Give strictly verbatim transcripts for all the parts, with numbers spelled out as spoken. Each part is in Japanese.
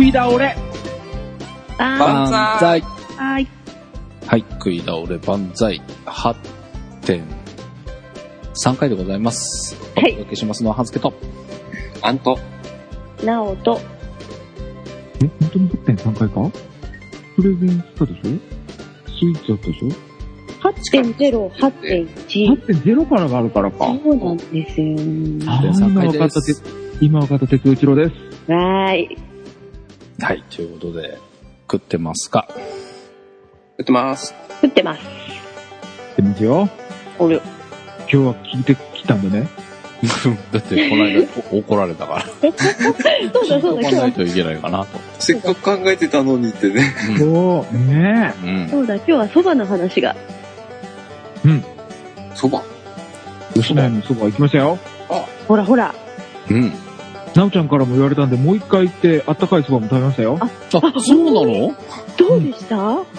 い倒れ万歳。 はい。 はい、食い倒れ万歳 はちてんさん 回でございます。お届けしますのは、はずけと。 あんと。 なおと。 え、本当に はちてんさん 回かプレゼンしたでしょスイーツあったでしょはちてんゼロ、はちてんいち。 はちてんゼロ からがあるからか。 そうなんですよ。 あー、今分かった、今分かった哲一郎です。 はーい。 はい、ということで、食ってますか？ 食ってます。 食ってます。 食ってますよ。 おる。 今日は聞いてきたんでね。 だって、この間怒られたから。 そうだそうだ、 今日。考えないといけないかなと。 せっかく考えてたのにってね。 そう、ねえ。うん。 そうだ、今日は蕎麦の話が。 うん。 蕎麦吉野家の蕎麦行きましたよ。 あ、 ほらほら。 うん。 なおちゃんからも言われたんで、もう一回行って、あったかい蕎麦も食べましたよ。 あ、 あ、そうなの？ どうでした？ うん、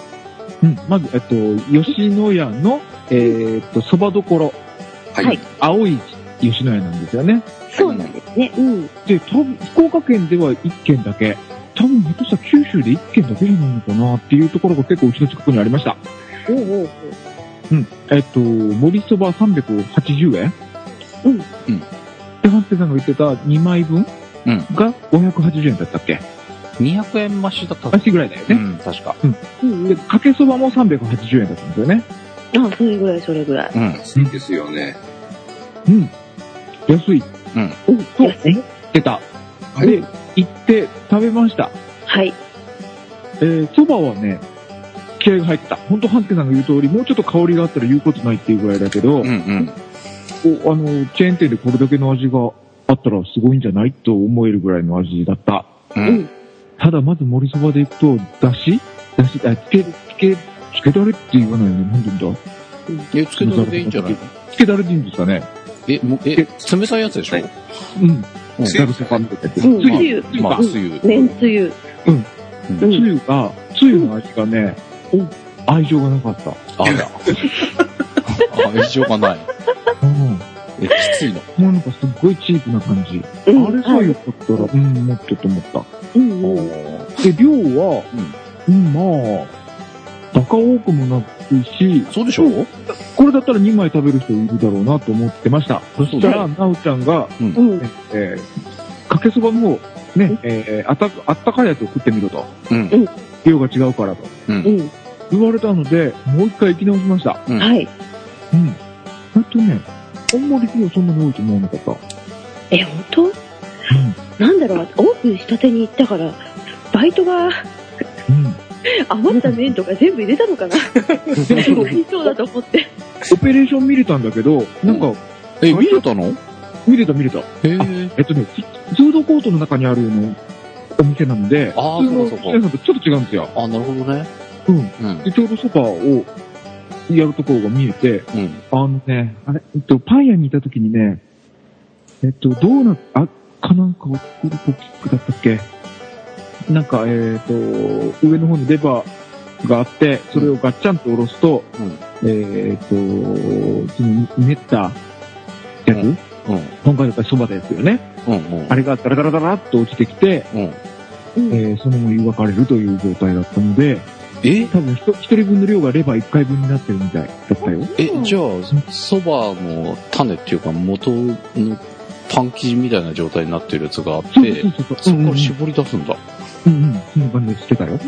まず、えっと、吉野家の、えー、っと、蕎麦どころ。 はい。 はい、 青い吉野家なんですよね。 そうなんですね。うん。 で、多分、福岡県ではいっけんだけ。多分、ひょっとしたら九州でいっけんだけじゃないのかなっていうところが結構うちの近くにありました。 おうおうおう。 うん。えっと、盛り蕎麦さんびゃくはちじゅうえん。 うん。うん。 で、ハンテさんが言ってたにまいぶんがごひゃくはちじゅうえんだったっけ？ にひゃくえん増しだったっけ？増しぐらいだよね。 うん、確か。 うん。で、かけそばもさんびゃくはちじゅうえんだったんですよね。 あ、それぐらい、それぐらい。 うん。 安いですよね。 うん。安い。 うん。 うん。 と思ってた。 はい。 で、行って食べました。 はい。 えー、蕎麦はね、気合が入ってた。ほんと、ハンテさんが言う通り、もうちょっと香りがあったら言うことないっていうぐらいだけど、 うんうん。 おあの、チェーン店でこれだけの味があったらすごいんじゃないと思えるぐらいの味だった。 う。 うんん。 ただ、まず盛りそばで行くと、だしだし、あ、つけ、つけ、つけだれって言わないよね。なんでんだえ、つけだれでいいんじゃないの？ つけだれでいいんですかね。 え、もう、え、冷たいやつでしょ？ うん。 うんざるそばみたいなやつ。 うん。 つゆ。 つゆ。 まあ、つゆ。 めんつゆ。 うん。 うんつゆが、つゆの味がね、愛情がなかった。 あら。愛情がない。 うん。 え、きついの？ もうなんかすっごいチープな感じ。 うんあれさえよかったら、うん、もっとと思った。 うんうん。 で、量は、うん、うん、まあ、バカ多くもなくし、 そうでしょ？ これだったらにまい食べる人いるだろうなと思ってました。そしたら、なおちゃんが、 うん。 えー、かけそばも、ね、えー、あった、あったかいやつを食ってみろと。 うん。 量が違うからと。 うん。 うん。 言われたので、もう一回行き直しました。 うん。 はい。 うん。あとね、あんまり量そんなに多いと思わなかった。 え、ほんと？ うん。 なんだろう、オープンしたてに行ったから、バイトが、 うん。 余った麺とか全部入れたのかな？美味しそうだと思って。 オペレーション見れたんだけど、なんか、 え、見れたの？ 見れた見れた。 へえ。 えっとね、フードコートの中にあるのお店なので、 あー普通のそうかそうか皆さんとちょっと違うんですよ。 あ、なるほどね。 うん。 うん。 で、ちょうどソファーをやるところが見えて、 うん。 あのね、あれ、えっと、パン屋にいた時にね、えっと、ドーナツ、あ、かなんかを作るポキックだったっけ？なんか、えっと、上の方にレバーがあって、それをガッチャンと下ろすと、 うん。 えっと、その練ったやつ、 うん。 今回だったらそばですよね。 うん。うん。 あれがダラダラダラっと落ちてきて、 うん。 うん。 えーそのまま湯がかれるという状態だったので、 え多分一人分の量がレバーいっかいぶんになってるみたいだったよ。 え、じゃあ、そばの種っていうか元のパン生地みたいな状態になってるやつがあって、 そうそうそうそう。 そこから絞り出すんだ。 うんうん。そんな感じでしてたよ。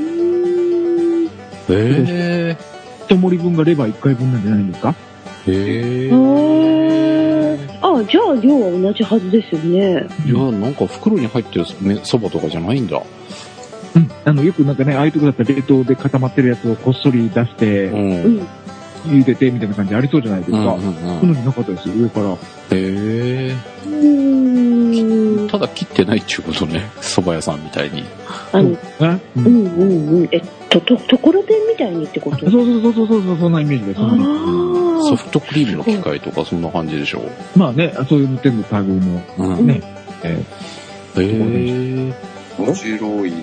へ一盛り分がレバーいっかいぶんなんじゃないんですか？ え。へえ。 あ、じゃあ量は同じはずですよね。 いや、なんか袋に入ってるそばとかじゃないんだ。 うん。あの、よくなんかね、ああいうとこだったら冷凍で固まってるやつをこっそり出して、 うん。 ううんん。 茹でてみたいな感じありそうじゃないですか。 うんそういうのになかったですよ、上から。 へえ。 うーん。 ただ切ってないっていうことね。蕎麦屋さんみたいに。 あの、 ね。う。 うんんうんうん。え、と、と、ところてんみたいにってこと？ そうそうそうそうそうそう、そんなイメージです。そんなイメージあソフトクリームの機械とかそんな感じでしょ。 まあね、そういうの手の類のうん。 ね、えへえ。 面白い。 ー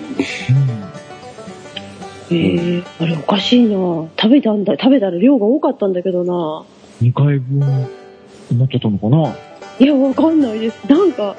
へえ、あれおかしいな。食べたんだ、食べたら量が多かったんだけどな。 にかいぶんになっちゃったのかな？ いや、わかんないです。なんか、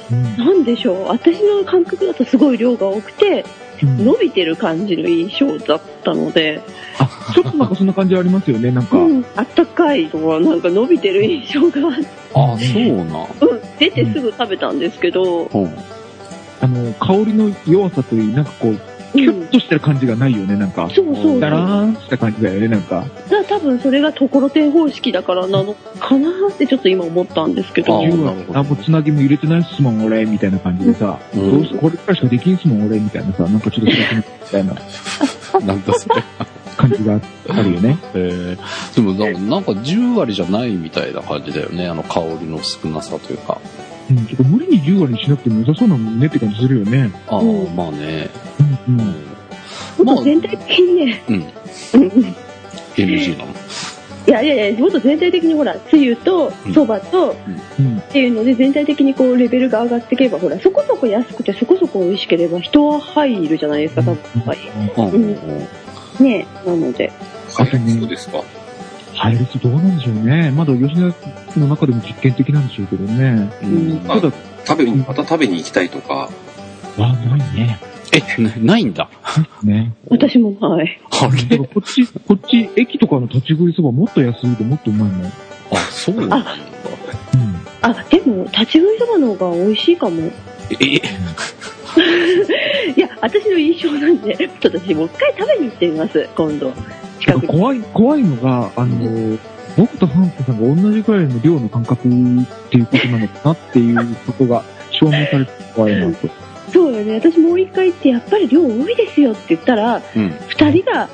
うんなんでしょう、私の感覚だとすごい量が多くて、 うん伸びてる感じの印象だったので、 あ、ちょっとなんかそんな感じありますよね、なんか。 うん、あったかいのはなんか伸びてる印象があって、 あ、そうな。 うん、出てすぐ食べたんですけど、 うん。 あの、香りの弱さといい、なんかこう、キュッとしてる感じがないよね、なんか。 そうそうそう。 だらだかーんとした感じだよね、なんか。 ら多分それがところてん方式だからなのかなってちょっと今思ったんですけど。 あじゅうなるほどあ、もうつなぎも入れてないっすもん、俺、みたいな感じでさ。 うんどうしこれくらいしかできんすもん、俺、みたいなさ、なんかちょっとしなくなったみたいななんだそれ。 感じがあるよね。 えー、でもななんかじゅう割じゃないみたいな感じだよね。あの香りの少なさというか。 うん、ちょっと無理にじゅう割にしなくても良さそうなもんねって感じするよね。 ああ、 うんまあね。 うん、うん。 もっと全体的にね、 うん。 うんうんエヌジー なの。 いやいやいや、もっと全体的にほら、つゆとそばとうん。 っていうので全体的にこうレベルが上がっていけば、ほら、そこそこ安くてそこそこ美味しければ人は入るじゃないですか、多分。はい。 うん。 うんねえ、なので。 はい、そうですか。 配列どうなんでしょうね。まだ吉野の中でも実験的なんでしょうけどね。 うん。 まあただ、 食べに、また食べに行きたいとか、 わ、ないね。 え、なないんだ。 ね。 私もはい。 あだからこっち、こっち、駅とかの立ち食いそばもっと安いでもっとうまいもん。 あ、そうなんだ。 うん。 あ、でも、立ち食いそばの方が美味しいかも。 え、 いや、私の印象なんで、ちょっと私もう一回食べに行ってみます、今度。近くに。 怖い、怖いのが、あの、僕とハンスさんが同じくらいの量の感覚っていうことなのかなっていうことが証明されて怖いなと。 そうよね。私もう一回行って、やっぱり量多いですよって言ったら、 うん。 二人が、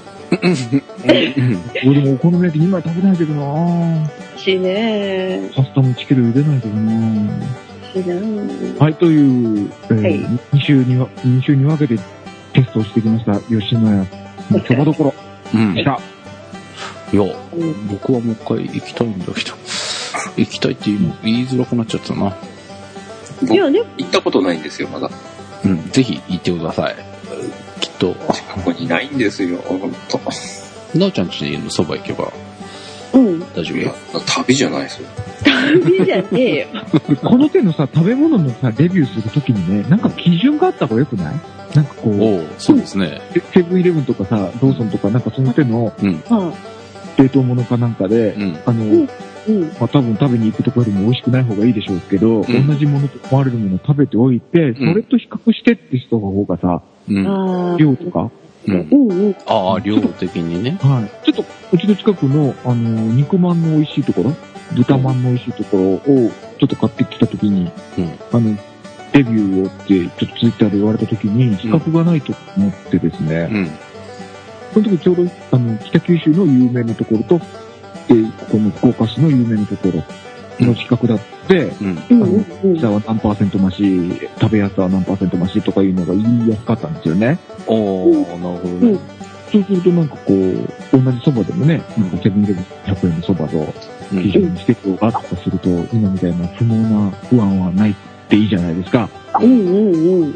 俺でもお好み焼きにまい食べないけどなぁ。 欲しいねパスタもいちキロ茹でないけどなぁ。 欲しいなはい、という、えーはいに週にわ、に週に分けてテストをしてきました、吉野家のそばどころうん。いや、 でした。 うん僕はもう一回行きたいんだけど、行きたいって言い言いづらくなっちゃったな。 いやね、 行ったことないんですよ、まだ。 うん、ぜひ行ってください。きっと、 近くにないんですよ、ほんと。 なおちゃんちのそば行けばうん。 大丈夫よいや。、旅じゃないですよ。 旅じゃねえよ。 この手のさ、食べ物のさ、レビューするときにね、なんか基準があった方がよくない？なんかこう、 おうそうですね。 セブンイレブンとかさ、ローソンとかなんかその手のうん、 は冷凍物かなんかで、 うん、 あの、 うんうん。 まあ、多分食べに行くところよりも美味しくない方がいいでしょうけど、 ん同じものと思われるものを食べておいて、それと比較してって人の方がさ、 うん、 ああ。 量とか、 うん。 うんうん。 ああ、量的にね。 はい。ちょっと、うちの近くの、あの、肉まんの美味しいところ、豚まんの美味しいところを、ちょっと買ってきたときに、 うん。 あの、レビューをって、ちょっとツイッターで言われたときに、比較がないと思ってですね、 うん。 その時ちょうど、あの、北九州の有名なところと、えーここの福岡市の有名なところの比較だって、 うん。 うんうんうん。 ピザは何パーセント増し、食べやすさは何パーセント増しとかいうのが言いやすかったんですよね。 おー、なるほどね。 そうするとなんかこう、同じ蕎麦でもね、なんかセブンイレブンひゃくえんの蕎麦と、 うん基準にしてこうがあったとすると、今みたいな不毛な不安はないっていいじゃないですか。 うんうんうん。 ね。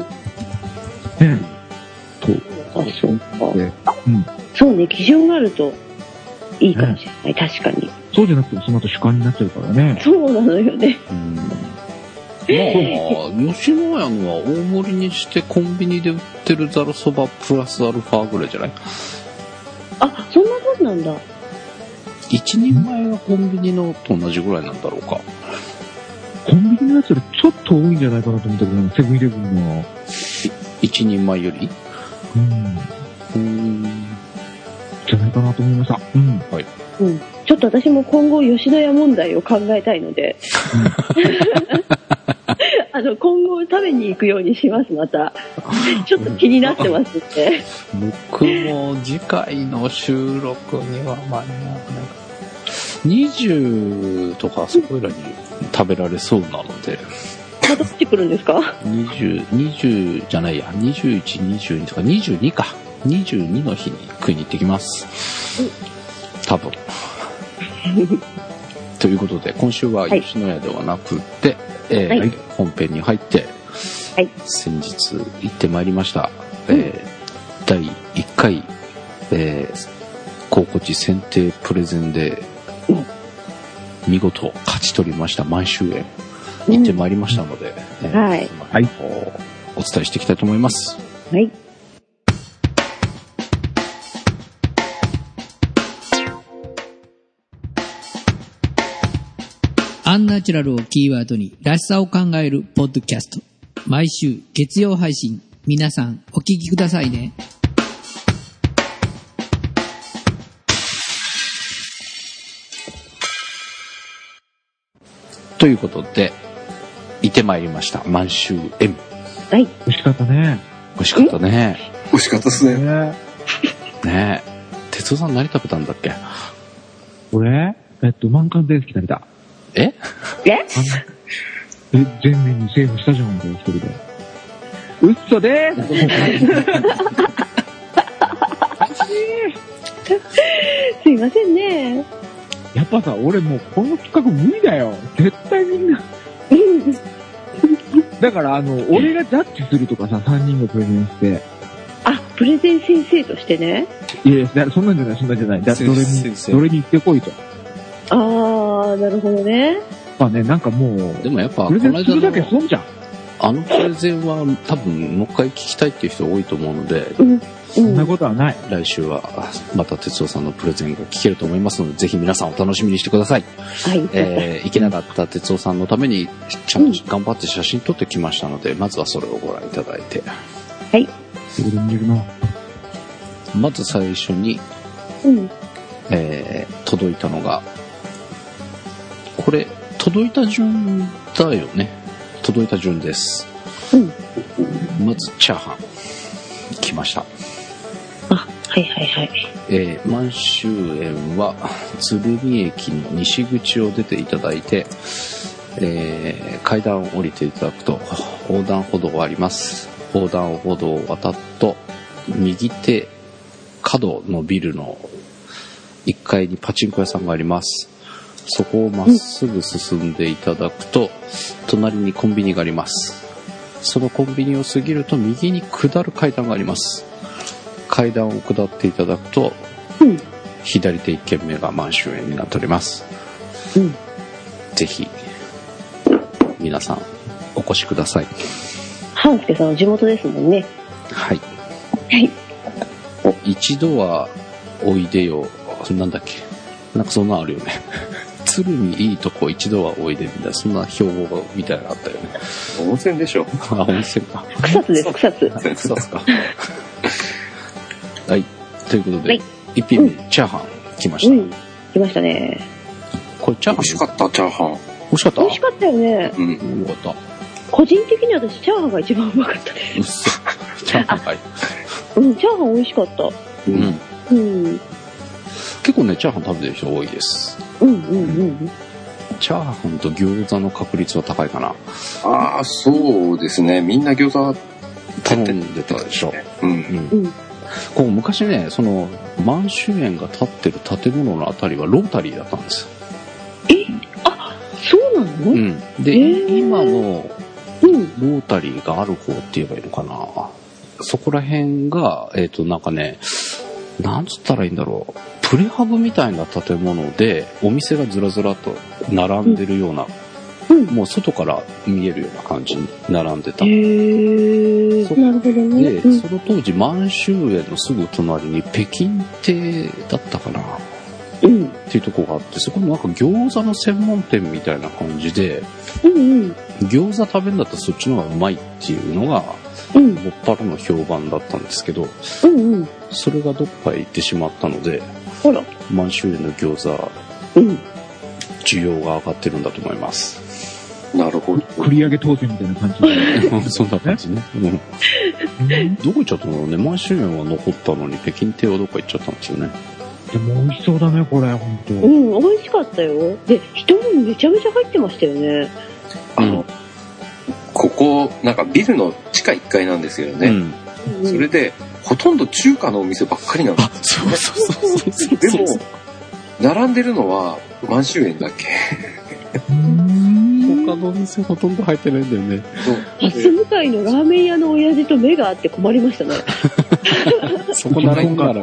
と、 あ、そうか。 で、うん。 そうね、基準があるといいかもしれない。確かに。 そうじゃなくてもその後主観になっちゃうからね。 そうなのよね。 うんまあ、吉野家のは大盛りにしてコンビニで売ってるざるそばプラスアルファぐらいじゃない？ あ、そんなもんなんだ。 一人前がコンビニのと同じぐらいなんだろうか。 コンビニのやつよりちょっと多いんじゃないかなと思ったけど、セブンイレブンの。 一人前より？ うん。 うん。 じゃないかなと思いました。うん。 うん。ちょっと私も今後吉野家問題を考えたいので、あの、今後食べに行くようにします、また。ちょっと気になってますんで。 僕も次回の収録には間に合わない。にじゅうとかそこいらに食べられそうなので、 またってくるんですか？ にじゅう、にじゅうじゃないや、にじゅういち、にじゅうにとかにじゅうにか。にじゅうにの日に食いに行ってきます。多分。ということで、今週は吉野家ではなくて、えーはい本編に入って、 はい先日行ってまいりました。えーだいいっかい、えー、高知地選定プレゼンで、 うん見事勝ち取りました満州園。 行ってまいりましたので、 うん、はい。 はい。お伝えしていきたいと思います。 はい。 アンナチュラルをキーワードにらしさを考えるポッドキャスト。毎週月曜配信。皆さんお聞きくださいね。 ということで、行ってまいりました。満州園。 はい。 美味しかったね。 美味しかったね。 美味しかったですね。 ねねえ。哲夫さん何食べたんだっけ？ 俺えっと、満貫電気食べた。 えええ、全面にセーフしたじゃん、俺一人で。うっそでーすすいませんね。 やっぱさ、俺もうこの企画無理だよ。絶対みんな。だから、あの、俺がジャッジするとかさ、さんにんがプレゼンして。 あ、プレゼン先生としてね。 いや、だそんなんじゃない、そんなんじゃない。だどれに、どれに行ってこいと。 あー、なるほどね。 まあね、なんかもう、 でもやっぱ、 プレゼンするだけ損じゃん。 あのプレゼンは多分もう一回聞きたいっていう人多いと思うので、 うん、 そんなことはない。 来週はまた哲夫さんのプレゼンが聞けると思いますので、ぜひ皆さんお楽しみにしてください。 はい。 えー、行けなかった哲夫さんのためにちゃんと頑張って写真撮ってきましたので、まずはそれをご覧いただいて。 はい。 まず最初に、 うん、 えー、届いたのが、これ届いた順だよね。届いた順です。 うん。 まずチャーハン来ました。 あ、はいはいはい。 えー、満州園は鶴見駅の西口を出ていただいて、えー、階段を降りていただくと横断歩道があります。横断歩道を渡ると右手角のビルのいっかいにパチンコ屋さんがあります。そこをまっすぐ進んでいただくと、隣にコンビニがあります。そのコンビニを過ぎると右に下る階段があります。階段を下っていただくと、 うん、 左手いっ軒目が満州園になっております。 うん、 ぜひ皆さんお越しください。 半助さんの地元ですもんね。 はい。 はい。 お一度はおいでよ。なんだっけ。なんかそんなあるよね。鶴見いいとこ一度はおいでみたいな、そんな標語がみたいなのあったよね。 温泉でしょ。 あ、温泉か。 草津です、草津。 草津か。はい。ということで、はい、いっぴんめ、うん、チャーハン来ました。 うん、来ましたね。 これチャーハン美味しかった、チャーハン。 美味しかった？ 美味しかったよね。 うん、よかった。 個人的に私、チャーハンが一番うまかったです。 うっそ。チャーハンかい。 うん、チャーハン美味しかった。 うん。 うん。 結構ね、チャーハン食べてる人多いです。 うんうんうん。 チャーハンと餃子の確率は高いかな。 ああ、そうですね。みんな餃子頼んでたでしょ。 うん。 うん。 こう昔ね、その満州園が建ってる建物のあたりはロータリーだったんですよ。 え、あ、そうなの？ うん。で、えー、今のロータリーがある方って言えばいいのかな。そこら辺がえっとなんかね、なんつったらいいんだろう。プレハブみたいな建物でお店がずらずらと並んでるような、うん、もう外から見えるような感じに並んでた。 へー、なるほどね。 で、うん、その当時満州園のすぐ隣に北京亭だったかな、うん、っていうとこがあって、そこのなんか餃子の専門店みたいな感じで、 うんうん、 餃子食べるんだったらそっちの方がうまいっていうのが、 うん、 もっぱらの評判だったんですけど、 うんうん、 それがどっかへ行ってしまったので、 あら、 満州園の餃子、 うん、 需要が上がってるんだと思います。 なるほど。 繰り上げ当選みたいな感じ。 そんな感じね。うん、どこ行っちゃったのね。満州園は残ったのに北京亭はどっか行っちゃったんですよね。 でも美味しそうだね、これ、本当。 うん、美味しかったよ。で、人もめちゃめちゃ入ってましたよね。 あの、うん、ここ、なんかビルの地下いっかいなんですよね。うん、それで、ほとんど中華のお店ばっかりなんです。 そうそうそうそう。 でも、並んでるのは満州園だけ。 他のお店ほとんど入ってないんだよね。 ハス向かいのラーメン屋の親父と目があって困りましたね。 そこ並んだら。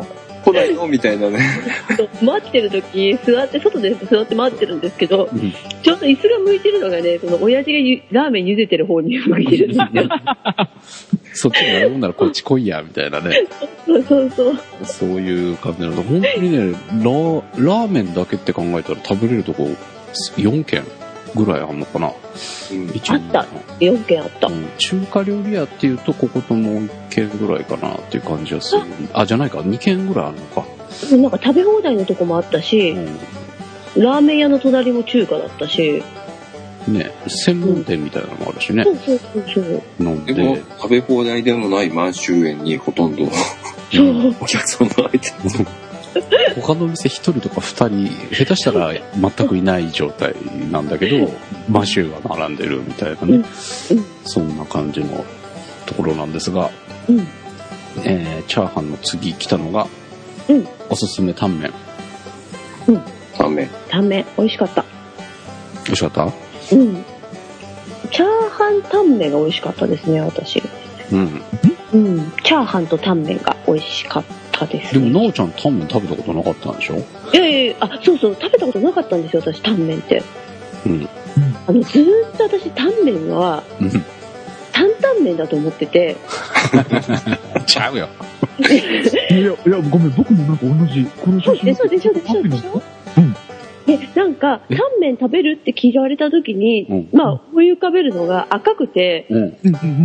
来ないのみたいなね。 待ってる時座って外で座って待ってるんですけど、 うん、 ちょうど椅子が向いてるのがね、その親父がゆラーメン茹でてる方に向いてるんですよ。 そっちになるもんならこっち来いやみたいなね。 そうそうそう。 そういう感じなので、本当にね、ラ、ラーメンだけって考えたら食べれるとこよんけんぐらいあるのかな。 うん、 あった。よんけんあった、うん。 中華料理屋っていうとここともういっけんぐらいかなっていう感じはする。あ、じゃないか、にけんぐらいあるのか。 なんか食べ放題のとこもあったし、うん、ラーメン屋の隣も中華だったし。 ね、専門店みたいなのもあるしね。 うん、そうそうそうそう。 飲んで。 でも食べ放題でもない満州園にほとんどお客さんが入ってる。 他の店一人とか二人、下手したら全くいない状態なんだけど、マシューが並んでるみたいなね、うん、そんな感じのところなんですが、うん、えー、チャーハンの次来たのが、うん、おすすめタンメン。 うん。 タンメン。 タンメン、美味しかった。 美味しかった？ うん。チャーハンタンメンが美味しかったですね、私。 うん。 うん。チャーハンとタンメンが美味しかったですね。 でも、なおちゃんタンメン食べたことなかったんでしょ？ いやいや、あ、そうそう、食べたことなかったんですよ、私、タンメンって。 うん。 あの、ずーっと私、タンメンは、うん、担々麺だと思ってて。 ちゃうよ。 いや、いや、ごめん、僕もなんか同じ、この写真。 そうでしょ、でしょ、でしょ。うん。で、なんか、タンメン食べるって聞かれた時に、うん、まあ、思い浮かべるのが赤くて、うん、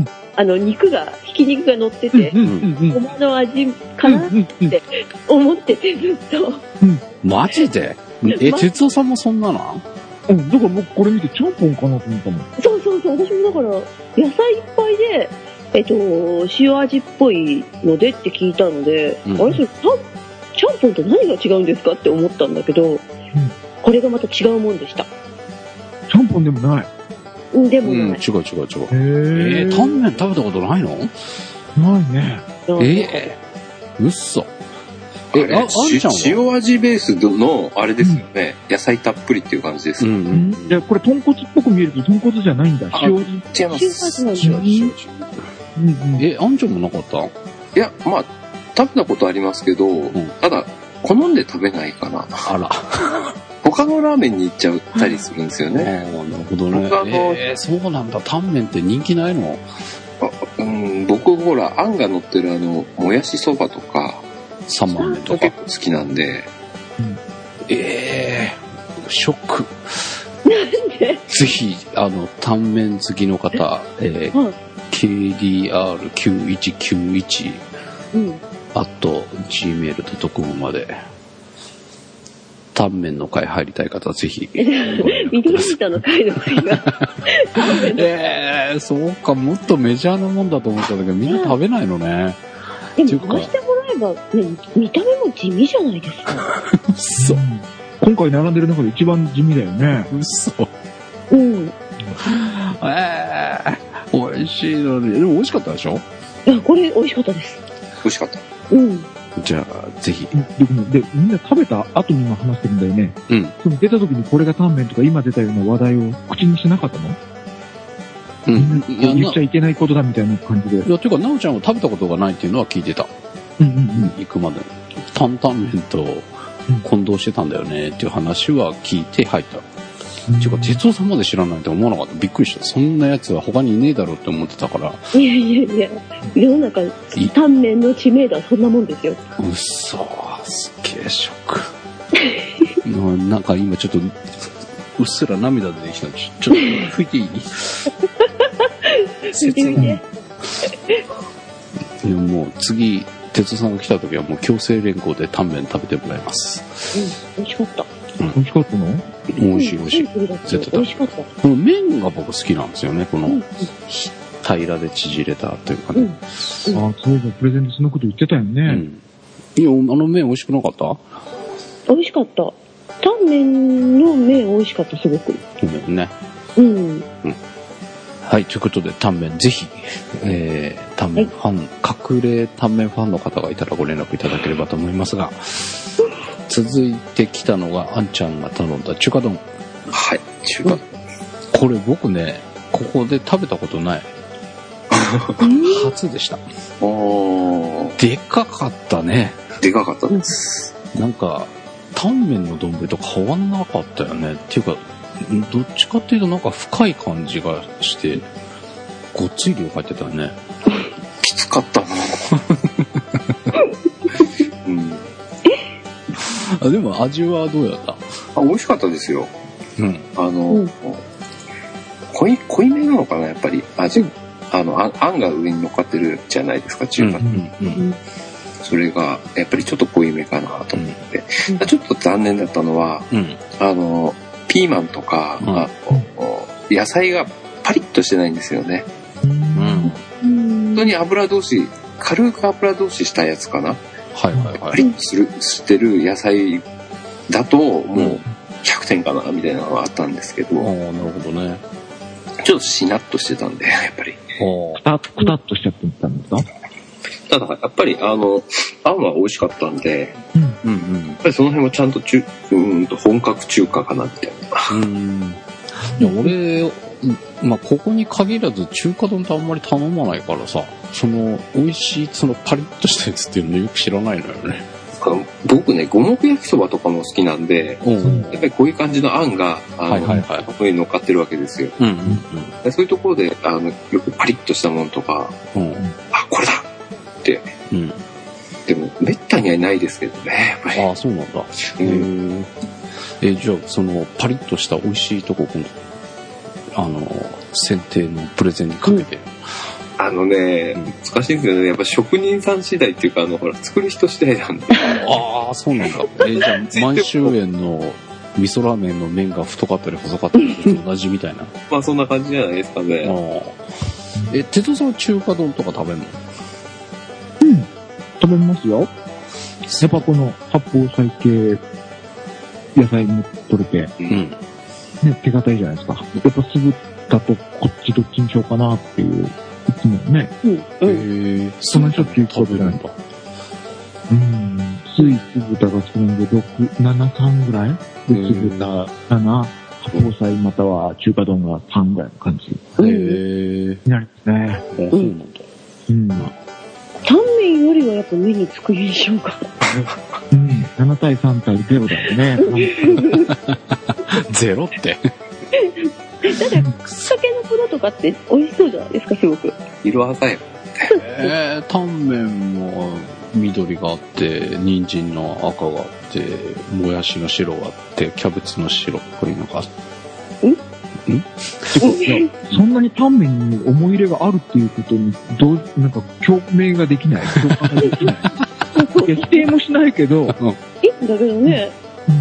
あの、肉が、ひき肉が乗ってて、ごまの味かなって思ってて、ずっと。 マジで？え、哲夫さんもそんなの？ うん、だから僕これ見てちゃんぽんかなと思ったもん。 そうそうそう、私もだから、野菜いっぱいで、えっと、塩味っぽいのでって聞いたので、うん、あれそれ、ちゃんぽんと何が違うんですかって思ったんだけど、うん、これがまた違うもんでした。 ちゃんぽんでもない。 うん、でもない。うん、 違う違う違う。へえー、タンメン食べたことないの？ ないね。 えー、うっそ。え、あ、あんちゃんは塩味ベースの、あれですよね、うん、野菜たっぷりっていう感じですよ。うんうん。いや、これ豚骨っぽく見えるけど、豚骨じゃないんだ。塩味。 違います。 塩味。 え、あんちゃんもなかった？ いや、まあ、食べたことありますけど、うん、ただ、好んで食べないかな。 あら。 他のラーメンに行っちゃったりするんですよね。 ああ、なるほどね。えー、そうなんだ。タンメンって人気ないの？ あ、うん、僕ほら、あんが乗ってるあの、もやしそばとか、 サンマーメンとか結構好きなんで、 うん、えー、ショック。 なんで？ ぜひあのタンメン好きの方、えーうん、ケーディーアールきゅういちきゅういち あと ジーメールドットコム までタンメンの会入りたい方はぜひ緑板の会の会がえー、そうか、もっとメジャーなもんだと思ったんだけどみんな食べないのね。 でもこうしてもらえば、ね、見た目も地味じゃないですか。 嘘。 今回並んでる中で一番地味だよね。 嘘。 うん。 えー、美味しいのに。でも美味しかったでしょ？ いや、これ美味しかったです。 美味しかった。 うん。 じゃあ、ぜひ。 で、でみんな食べた後に今話してるんだよね。 うん。 その出た時にこれがタンメンとか今出たような話題を口にしなかったの？うん、言っちゃいけないことだみたいな感じで。 いや、ていうか、なおちゃんは食べたことがないっていうのは聞いてた。 うんうんうん。 行くまで。担々麺と混同してたんだよねっていう話は聞いて入った。うん、っていうか、哲夫さんまで知らないと思わなかった。びっくりした。そんなやつは他にいねえだろうって思ってたから。 いやいやいや、世の中、タンメンの知名度はそんなもんですよ。 うっそー、すっげえショック。なんか今ちょっと、うっすら涙出てきた。ちょ、ちょっと拭いていい？ 拭いてみて。 いや、もう次、哲夫さんが来た時はもう強制連行でタンメン食べてもらいます。 うん、美味しかった。 うん、美味しかったの？ 美味しい美味しい。 絶対美味しかった。 この麺が僕好きなんですよね。この、うん、平らで縮れたというかね。うんうん、ああ、 そういえばプレゼンでそのこと言ってたよね。うん、 いや、あの麺美味しくなかった？ 美味しかった。タンメンの麺美味しかった、すごく。 うんね。 うん。うん。 はい、ということで、タンメン、ぜひ、えー、タンメンファン、はい、隠れタンメンファンの方がいたらご連絡いただければと思いますが、続いてきたのが、あんちゃんが頼んだ中華丼。 はい、中華丼。 これ僕ね、ここで食べたことない。 初でした。 おー。 でかかったね。 でかかったです。 なんか、タンメンの丼と変わんなかったよね。っていうか、どっちかっていうとなんか深い感じがして、ごっつい量入ってたよね。 きつかったもん。うん、 あでも味はどうやった？ あ、美味しかったですよ。 うん。 あの、うん、濃い、濃いめなのかな、やっぱり味。うん、あの、あ、あんが上に乗っかってるじゃないですか、中華って。うんうんうん、それが、やっぱりちょっと濃いめかなと思って。うん、ちょっと残念だったのは、うん、あの、ピーマンとか、うん、あの野菜がパリッとしてないんですよね。うん、本当に油通し、軽く油通ししたやつかな。 はいはいはい。 パリッとする、してる野菜だと、もうひゃくてんかな、みたいなのがあったんですけど。 ああ、なるほどね。 ちょっとしなっとしてたんで、やっぱり。 くたっ、くたっとしちゃってたんですか？ ただ、やっぱり、あの、あんは美味しかったんで、うんうんうん、やっぱりその辺はちゃんと中、うんと本格中華かなって。うん。 いや、俺、まあ、ここに限らず中華丼ってあんまり頼まないからさ、その、美味しい、そのパリッとしたやつっていうのよく知らないのよね。 あの僕ね、五目焼きそばとかも好きなんで、うん、やっぱりこういう感じのあんが、あの、はいはいはい、ここに乗っかってるわけですよ。うんうんうん、そういうところで、あの、よくパリッとしたものとか、うん、あ、これだって、うん、でも、めったにはないですけどね、やっぱり。 ああ、そうなんだ。うん、えー、じゃあ、その、パリッとした美味しいとこ、今度、あの、選定のプレゼンにかけて。うん、 あのね、うん、難しいんですよね。やっぱ職人さん次第っていうか、あの、ほら、作る人次第なんで。 ああ、そうなんだ。えー、じゃあ、満州園の味噌ラーメンの麺が太かったり細かったりと同じみたいな。 まあ、そんな感じじゃないですかね。 あえ、手戸さん中華丼とか食べるの？ うん。食べますよ。やっぱこの八宝菜系野菜も取れて、うん、ね、手堅いじゃないですか。やっぱすぐだとこっちどっちにしようかなっていう。いつもね。うん。へぇその人っていうことじゃないか。うん。スイーツ豚がそんでろく、なな、さんぐらいで、豚なな、八宝菜または中華丼がさんぐらいの感じ。へぇになりますね。 うん。そうなんだ。 うん。タンメンよりはやっぱ目につく印象が。 うん。なな対さん対ゼロだよね。 ゼロって。 だから、かけの粉とかって美味しそうじゃないですか、すごく。 色鮮やか。 えー、タンメンも緑があって、人参の赤があって、もやしの白があって、キャベツの白っぽいのがあって。んんそんなにタンメンに思い入れがあるっていうことに、どう、なんか共鳴ができない。共感ができない。いや、否定もしないけど。 いいんだけどね。 うん、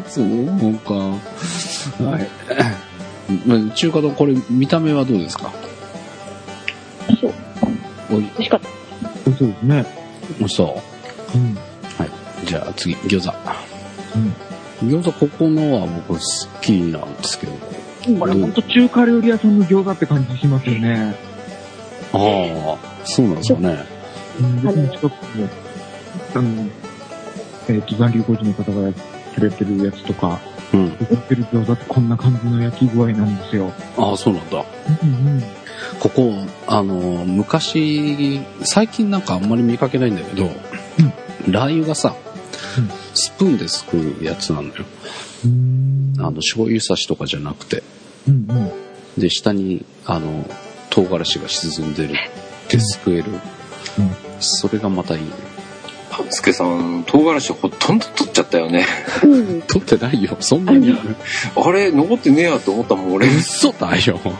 そうか。はい。中華丼、これ見た目はどうですか？ そう。 美味しかった。美味しそうですね。 美味しそう。うん。はい。じゃあ次、餃子。うん。餃子、ここのは僕好きなんですけど。 これほんと中華料理屋さんの餃子って感じしますよね。 ああ、そうなんですかね。 うん、僕の近くも、あの、えっと、残留工事の方がやってくれてるやつとか、うん。売ってる餃子ってこんな感じの焼き具合なんですよ。 ああ、そうなんだ。 うんうん。 ここ、あの、昔、最近なんかあんまり見かけないんだけど、うん、ラー油がさ、うん、スプーンですくうやつなのよ。うーん、あの、醤油差しとかじゃなくて。うんうん、で、下に、あの、唐辛子が沈んでるってすくえる。うんうん、それがまたいいね。 パンスケさん、唐辛子ほとんど取っちゃったよね。 取ってないよ、そんなに。 あれ、残ってねえやと思ったもん、俺。 嘘だよ。 も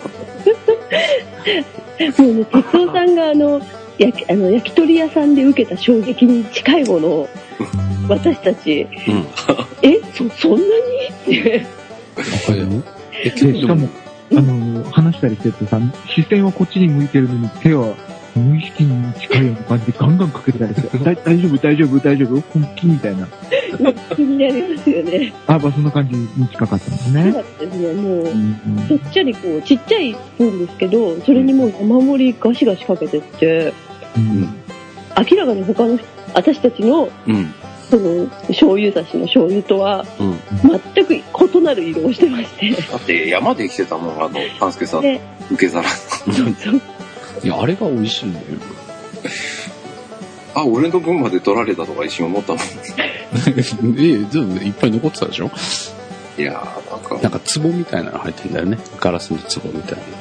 うね、哲夫さんがあの、焼き、あの、焼き鳥屋さんで受けた衝撃に近いものを、私たち、うん、え、そ、そんなにって。 え、しかも、あの、話したりしててさ、視線はこっちに向いてるのに、手は、無意識に近いような感じでガンガンかけてたりして、大丈夫、大丈夫、大丈夫、本気みたいな。 気になりますよね。 あ、やっぱそんな感じに近かったんですね。 そうですね、もう、うんうん、ちっちゃりこう、ちっちゃいスプーンですけど、それにもう山盛りガシガシかけてって、うん、明らかに他の、私たちの、うん、その、醤油差しの醤油とは、うん、全く異なる色をしてまして。 だって山で生きてたもん、あの、パンスケさん、ね、受け皿。そうそう。 いや、あれが美味しいんだよ。 あ、俺の分まで取られたとか一瞬思ったもん。 ええ、全部いっぱい残ってたでしょ。 いやー、なんか。 なんか壺みたいなの入ってんだよね。ガラスの壺みたいな。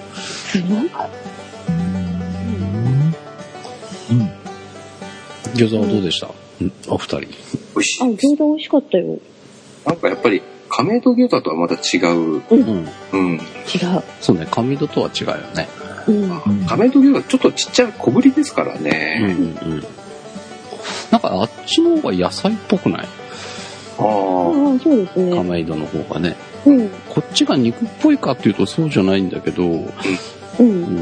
うん。 餃子はどうでした？うん、お二人。 美味しい。 あ、餃子美味しかったよ。 なんかやっぱり、亀戸餃子とはまた違う。 うん。 うん。違う。 そうね、亀戸とは違うよね。 うん。 亀戸餃子ちょっとちっちゃい小ぶりですからね。 うんうんうん。なんかあっちの方が野菜っぽくない？ ああ、そうですね。 亀戸の方がね。 うん。 こっちが肉っぽいかっていうとそうじゃないんだけど、うん。うん、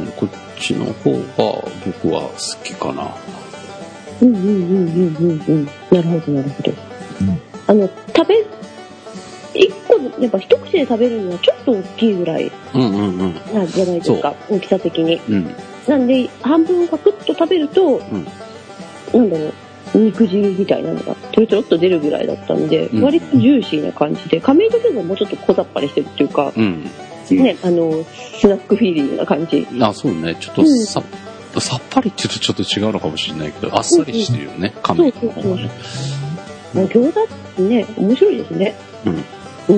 こっちの方が僕は好きかな。 うんうんうんうんうんうん。なるほどなるほど。うん、あの、食べ、一個、やっぱ一口で食べるにはちょっと大きいぐらいなんじゃないですか、大きさ的に。うん、なんで、半分をパクッと食べると、うん、なんだろう、肉汁みたいなのがちょろちょろっと出るぐらいだったんで、うん、割とジューシーな感じで、亀戸餃子もうちょっと小ざっぱりしてるっていうか、うん、ね、あの、スナックフィーリングな感じ。 あ、そうね、ちょっとさ、うん、さっぱりって言うとちょっと違うのかもしれないけど、あっさりしてるよね、亀戸の方がね。 餃子ってね、面白いですね。うん。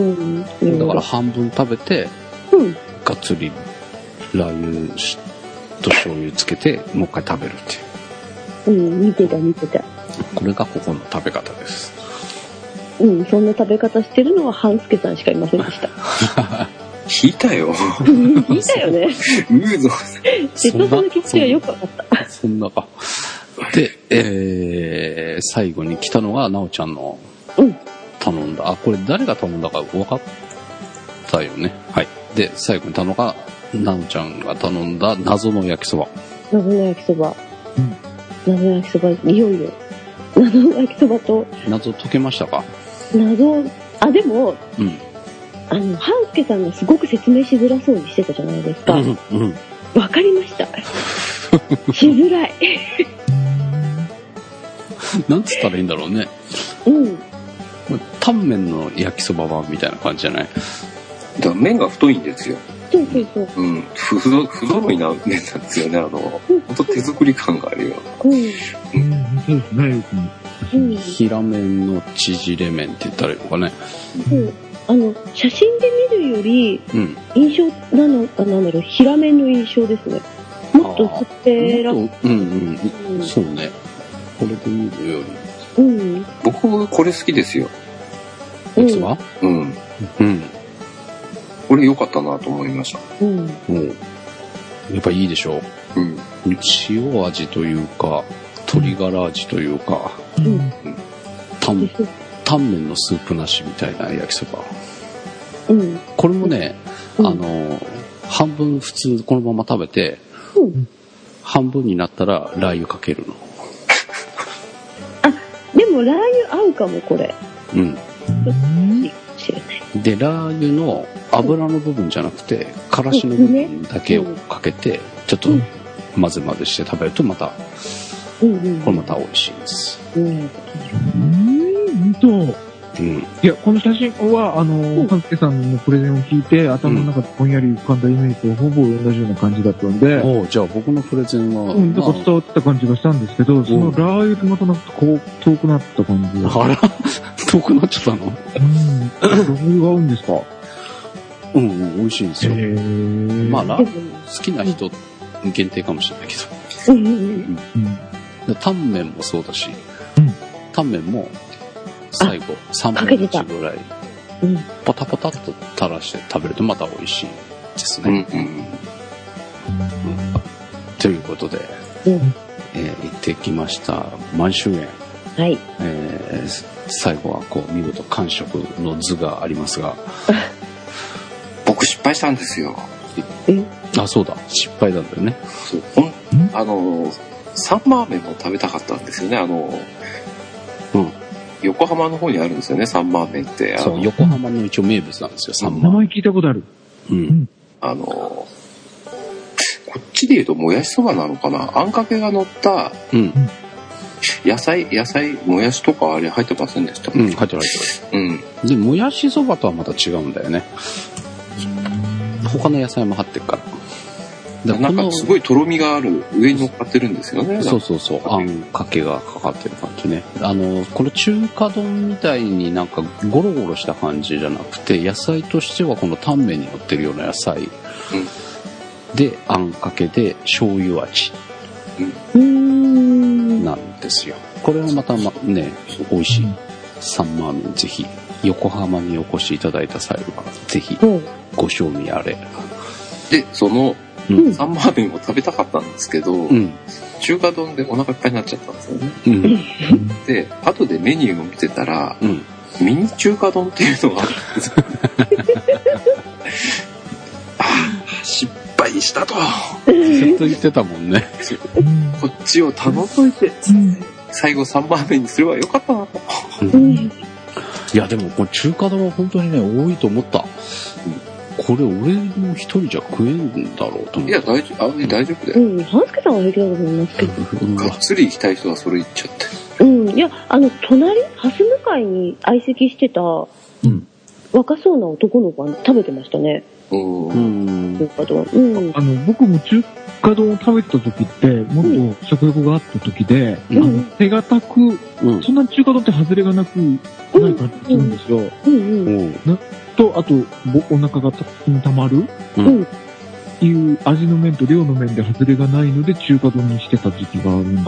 うん。 だから半分食べて、うん、がっつりラー油と醤油つけて、もう一回食べるっていう。 うん、見てた見てた。 これがここの食べ方です。 うん、そんな食べ方してるのは半助さんしかいませんでした。 引いたよ。 引いたよね。 うーぞ。 瀬戸さんの気持ちがよくわかった。 そんなか。で、えー、最後に来たのが、なおちゃんの頼んだ。うん、あ、これ誰が頼んだか分かったよね。はい。で、最後に頼んだのが、なおちゃんが頼んだ謎の焼きそば。 謎の焼きそば。うん、謎の焼きそば、いよいよ。謎の焼きそばと。 謎解けましたか？ 謎、あ、でも、うん、あの、半助さんがすごく説明しづらそうにしてたじゃないですか。うん、うん。わかりました。しづらい。 なんつったらいいんだろうね。うん。タンメンの焼きそば版みたいな感じじゃない？ だから麺が太いんですよ。 そうそうそう。 うん。ふ、ふど、不揃いな麺なんですよね。あの、ほんと手作り感があるよ。うん。うん、 そうですね。 うん。平麺の縮れ麺って言ったらいいのかね。 うん。あの、写真で見るより、印象、なの、なんだろう、平麺の印象ですね。もっと薄っぺらく。うんうん。うん、そうね。これで見るより。うん。 僕、これ好きですよ。 焼きそば？ うん。うん。これ良かったなと思いました。うん。 うん。やっぱいいでしょう。うん。塩味というか、鶏ガラ味というか、うん。タン、タンメンのスープなしみたいな焼きそば。うん。これもね、うん、あの、半分普通このまま食べて、うん、半分になったらラー油かけるの。 あ、でもラー油合うかもこれ。うん。 で、ラー油の油の部分じゃなくて、からしの部分だけをかけて、ちょっと混ぜ混ぜして食べるとまた、これまた美味しいです。うん。 うんと、うん、いや、この写真は、あの、かずけさんのプレゼンを聞いて、頭の中でぼんやり浮かんだイメージとほぼ同じような感じだったんで。 おじゃあ僕のプレゼンは。 うん、だから伝わってた感じがしたんですけど、そのラー油とまたなんかこう、遠くなった感じが。 あら遠くなっちゃったの？うん。 ラー油が合うんですか？ うん、うん、美味しいですよ。まあ、ラー油好きな人限定かもしれないけど。うん。うん。タンメンもそうだし、うん、タンメンも、最後さんぶんのいちぐらいパタパタっと垂らして食べるとまた美味しいですね、うんうんうん、ということで、うんえー、行ってきました満州園、はいえー、最後はこう見事完食の図がありますが僕失敗したんですよ。 えあそうだ失敗なんだよね。 そうあのサンマーメンも食べたかったんですよね。あのうん横浜の方にあるんですよね、サンマーメンって。 そう、横浜の一応名物なんですよ、サンマー。 名前聞いたことある。 うん。あの、こっちで言うともやしそばなのかな、あんかけが乗った、うん。野菜、野菜、もやしとかあれ入ってませんでしたっけ？ うん、入ってる入ってる。うん。で、もやしそばとはまた違うんだよね。他の野菜も入ってるから。 なんかすごいとろみがある上に乗っかってるんですよね。 そうそうそう。あんかけがかかってる感じね。あの、これ中華丼みたいになんかゴロゴロした感じじゃなくて、野菜としてはこのタンメンに乗ってるような野菜。うん、で、あんかけで醤油味。うん、なんですよ。これはまたまね、美味しい。サンマーメンぜひ、横浜にお越しいただいた際は、ぜひ、ご賞味あれ。 で、その、うん、サンマーメンを食べたかったんですけど、うん、中華丼でお腹いっぱいになっちゃったんですよね。うん、で、後でメニューを見てたら、うん、ミニ中華丼っていうのがあるんですよ。ああ、失敗したと。 ずっと言ってたもんね。 こっちを頼んどいて、うん、最後サンマーメンにすればよかったなと。 うん、いや、でもこれ中華丼は本当にね、多いと思った。これ俺も一人じゃ食えんだろうと思って。 いや、大丈夫、あ、大丈夫だよ。 うん、半助さんは平気だと思いますけど。 がっつり行きたい人はそれ言っちゃって。 うん、いや、あの、隣、ハス向かいに相席してた、うん、若そうな男の子が食べてましたね。うん。中華丼。うん。 あの、僕も中華丼を食べてた時って、もっと食欲があった時で、うん、あの手堅く、うん、そんな中華丼って外れがなく、ない感じするんですよ。うんうん。なと、あと、お腹がたまる、うん、いう味の面と量の面で外れがないので中華丼にしてた時期があるんです。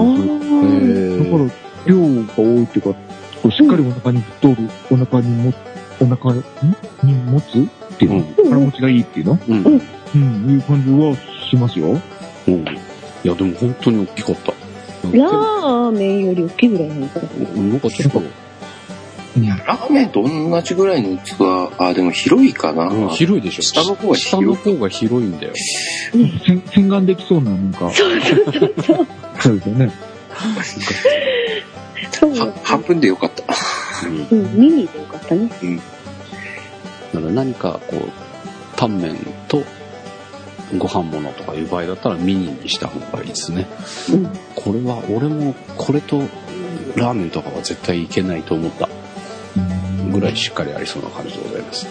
だから、量が多いっていうか、こうしっかりお腹にぶっ通る、お腹にも、お腹に持つっていうの、腹持ちがいいっていうの、うん、うん、いう感じはしますよ。 うん、いや、でも本当に大きかった。 ラーメンより大きいぐらいなんか。 なんかちょっと。 いや、ラーメンと同じぐらいの器、あ、でも広いかな。 うん、広いでしょ。 下の方が広い。 下の方が広いんだよ。 洗洗顔できそうな、なんか。 そうそうそうそう。 そうですよね。 そう半分でよかった。 うん、ミニでよかったね。うん。だから何かこう、タンメンとご飯物とかいう場合だったらミニにした方がいいですね。うん。これは、俺もこれと、ラーメンとかは絶対いけないと思ったぐらいしっかりありそうな感じでございます。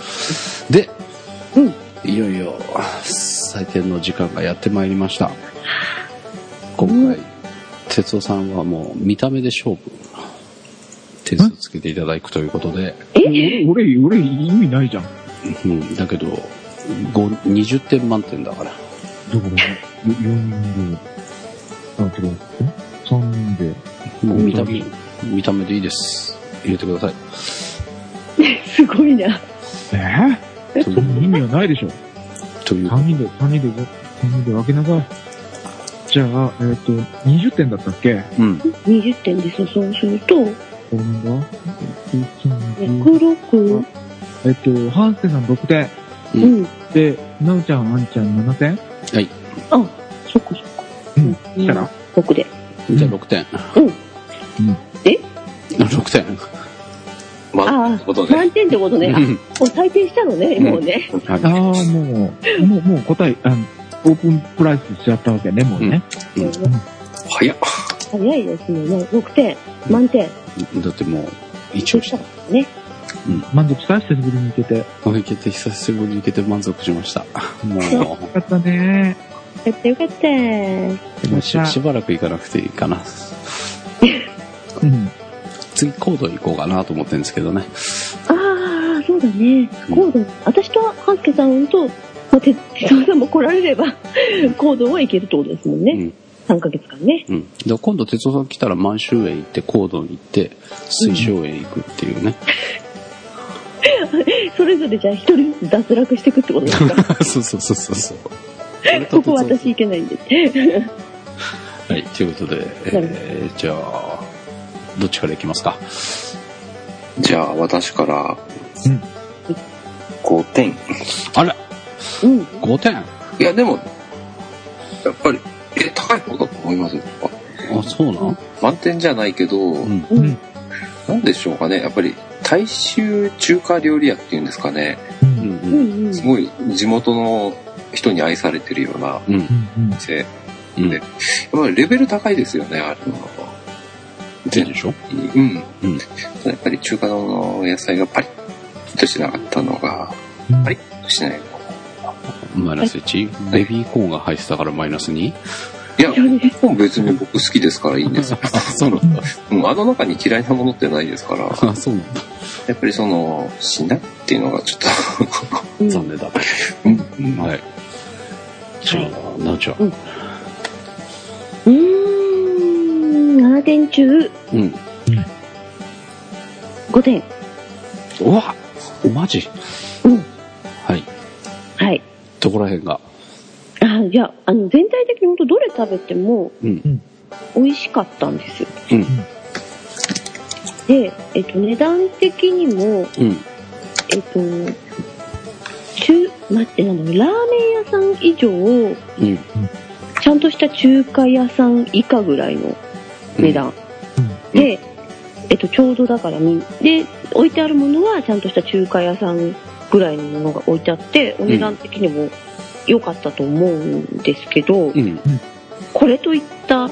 で、うん、いよいよ採点の時間がやってまいりました。今回、うん、哲夫さんはもう見た目で勝負点数つけていただくということで。 え俺、俺意味ないじゃん。 うん、だけどにじゅってん満点だから。だからよんで、 あ、違う、さんで。 もう見た目、見た目でいいです。入れてください。 すごいな。 えぇ、そんな意味はないでしょ。という。さんにんで、さんにんで、さんにんで分けなさい。じゃあ、えっと、にじゅってんだったっけ？ うん。にじゅってんです。そうすると、こんが、 ろくろく。 えっと、ハンスケさんろくてん。うん。で、なおちゃん、あんちゃんななてん？ はい。 あ、そっかそっか。 うん。したら ? ろく で。 じゃあろくてん。 うん。うん。え ? ろくてん。 ま、 ああ、満点ってことね。もう採点したのね、うん、もうね。 ああ、もう、もう、もう答え、あの、オープンプライスしちゃったわけね、もうね。うんうん、 早っ。 早いですね。もうろくてん。満点。 だってもう、一応した。 ね。 うん、満足した？久しぶりに行けて。 行けて、久しぶりに行けて満足しました。もう。 よかったね。 よかったよかった。 し, しばらく行かなくていいかな。うん、次コード行こうかなと思ってるんですけどね。 ああ、そうだね。コード、うん、私とハンスケさんと、まあ、てつおさんも来られればコードは行けるってことですもんね。うん、さんかげつかんね。 うん。で今度哲夫さん来たら満州園行ってコードに行って水晶園行くっていうね。 うん、それぞれじゃあ一人ずつ脱落していくってことですか？ そうそうそうそうそう。 ここ私行けないんで。 はい、ということで、えー、じゃあ、どっちからいきますか？ じゃあ、私から、うん、ごてん。 あら、うん、ごてん。 いや、でも、やっぱり、え、高い方だと思いますよ。 あ、そうなん？ 満点じゃないけど、うんうん、なんでしょうかね。やっぱり、大衆中華料理屋っていうんですかね。うんうん、すごい、地元の人に愛されてるような店。うん、で、やっぱりレベル高いですよね、あれの。 全でしょ？ うん。うん。やっぱり中華丼の野菜がパリッとしなかったのが、パリッとしない。 マイナスいち、ベビーコーンが入ってたからマイナスに。 いや、別に僕好きですからいいんですよ。 あ、そうなんだ。 うん、あの中に嫌いなものってないですから。 あ、そうなんだ。 やっぱりその、しないっていうのがちょっと。残念だ。うん。はい。じゃあ、なおちゃん。 うんうーん、ななてん中、うん、ごてん。 うわマジうん。 はい。 はい。 どこら辺があ、いや、あの、全体的に本当どれ食べても、うん。美味しかったんです。うん。で、えっと、値段的にも、うん。えっと、中、待って、なんだろう、ラーメン屋さん以上、うん。ちゃんとした中華屋さん以下ぐらいの値段、うん、で、えっと、ちょうどだからにで置いてあるものはちゃんとした中華屋さんぐらいのものが置いてあってお値段的にも良かったと思うんですけど、うん、これといった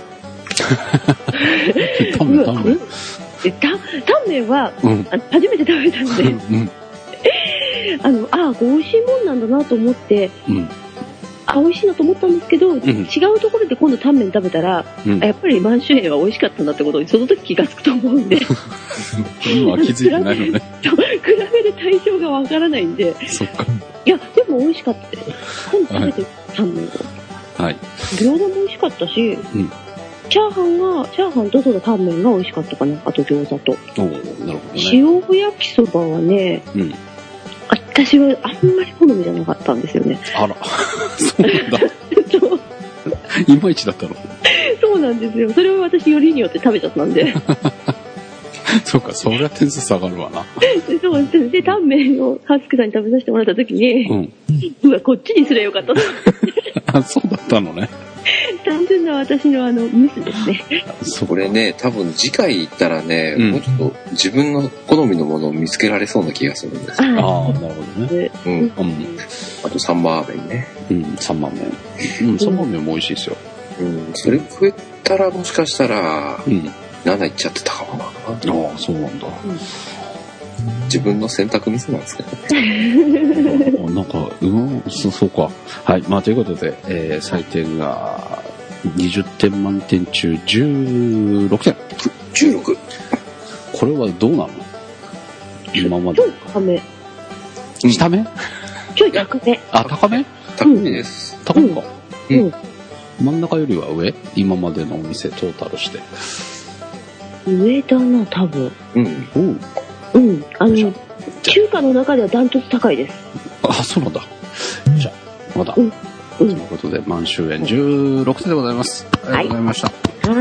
タンメンタンメンタンメンは、うん、初めて食べたので、うん、あのあ美味しいもんなんだなと思って、うんあ、美味しいなと思ったんですけど、うん、違うところで今度タンメン食べたら、うん、やっぱり満州園は美味しかったんだってことにその時気がつくと思うんで今は気づいてないのね比べる対象がわからないんでそっかいやでも美味しかった今度食べてタンメンをはい餃子も美味しかったし、うん、チャーハンがチャーハンとそのタンメンが美味しかったかなあと餃子とおなるほど、ね、 塩焼きそばはね、うん私はあんまり好みじゃなかったんですよね。 あら、そうなんだ。そういまいちだったの。 そうなんですよ。それを私よりによって食べちゃったんで。 そうか、そりゃ点数下がるわな。 そうです。で、タンメンをハスクさんに食べさせてもらった時に、うん、うわ、こっちにすればよかったと。 あ、そうだったのね。 単純な私のあのミスですね。 これね、多分次回行ったらね、うん、もうちょっと自分の好みのものを見つけられそうな気がするんです。 ああ、なるほどね。 うん。うん、あとサンマーメンね。 うん、サンマーメン。うん、サンマーメンも美味しいですよ。 うん、それ食えたらもしかしたら、うん、なないっちゃってたかもな。ああ、そうなんだ。うん自分の選択ミスなんですけどね。なんか、うん、そ、そうか。はい。まあ、ということで、えー、採点がにじゅってん満点中じゅうろくてん。 じゅうろく。 これはどうなの今まで。 ちょい高め。 下目ちょい高め。 あ、高め高めです。 高めか。うん。真ん中よりは上今までのお店トータルして。 上だな、多分。 うん。おう。 うん、あの中華の中ではダントツ高いです。 あ、そうなんだ。じゃあまだ、うん、ということで満州園じゅうろくてんでございます。ありがとうございました。 はい。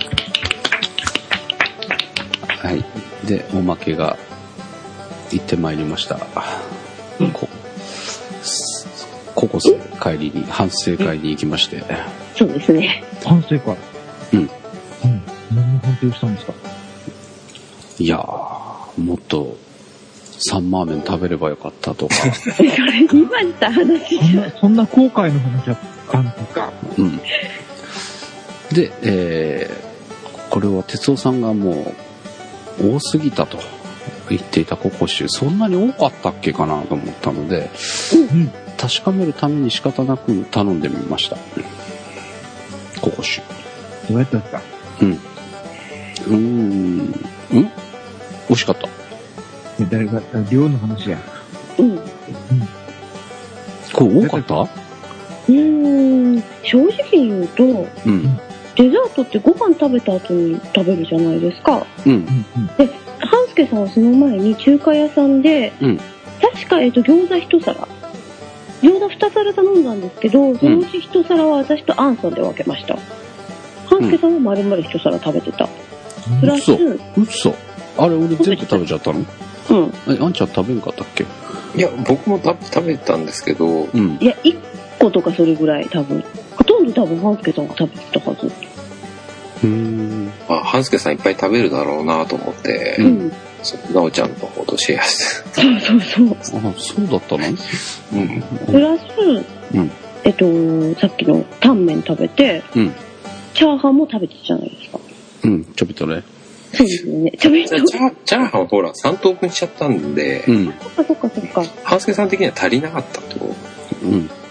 はい。でおまけが行ってまいりました。うん、こココス帰りに反省会に行きまして。 そうですね。 反省会。 うん。うん。 何の反省をしたんですか。 いやー。もっとサンマーメン食べればよかったとか。 それ今言った話じゃん。 そんな後悔の話だったんですか。 うん。で、えー、これは哲夫さんがもう多すぎたと言っていたココシュ、そんなに多かったっけかなと思ったので、うん、確かめるために仕方なく頼んでみました。ココシュ。どうやったんですか。 うん。うーん。ん？美味しかった。 誰が、量の話や。 うん。うん。 これ多かった？ うーん、正直言うと、うん。デザートってご飯食べた後に食べるじゃないですか。 うん。 で、半助さんはその前に中華屋さんで、うん。確か、えっと、餃子一皿。餃子二皿頼んだんですけど、そのうち一皿は私とアンさんで分けました。半助さんは丸々一皿食べてた。プラス、 うそ。あれ俺全部食べちゃったの？うん。え、あんちゃん食べんかったっけ？ いや、僕も食べたんですけど、 うん。いや、いっことかそれぐらい多分。ほとんど多分半助さんが食べてたはず。 うーん。 あ、半助さんいっぱい食べるだろうなと思って、うん。なおちゃんの方とシェアして。 そうそうそう。 あ、そうだったの？ うん。プラス、うん。えっと、さっきのタンメン食べて、うん。チャーハンも食べてたじゃないですか。 うん、ちょびっとね。 そうですね。ちょびっと。 チャーハンほら、さん等分しちゃったんで、うん。 そっかそっかそっか。 半助さん的には足りなかったと。 うん。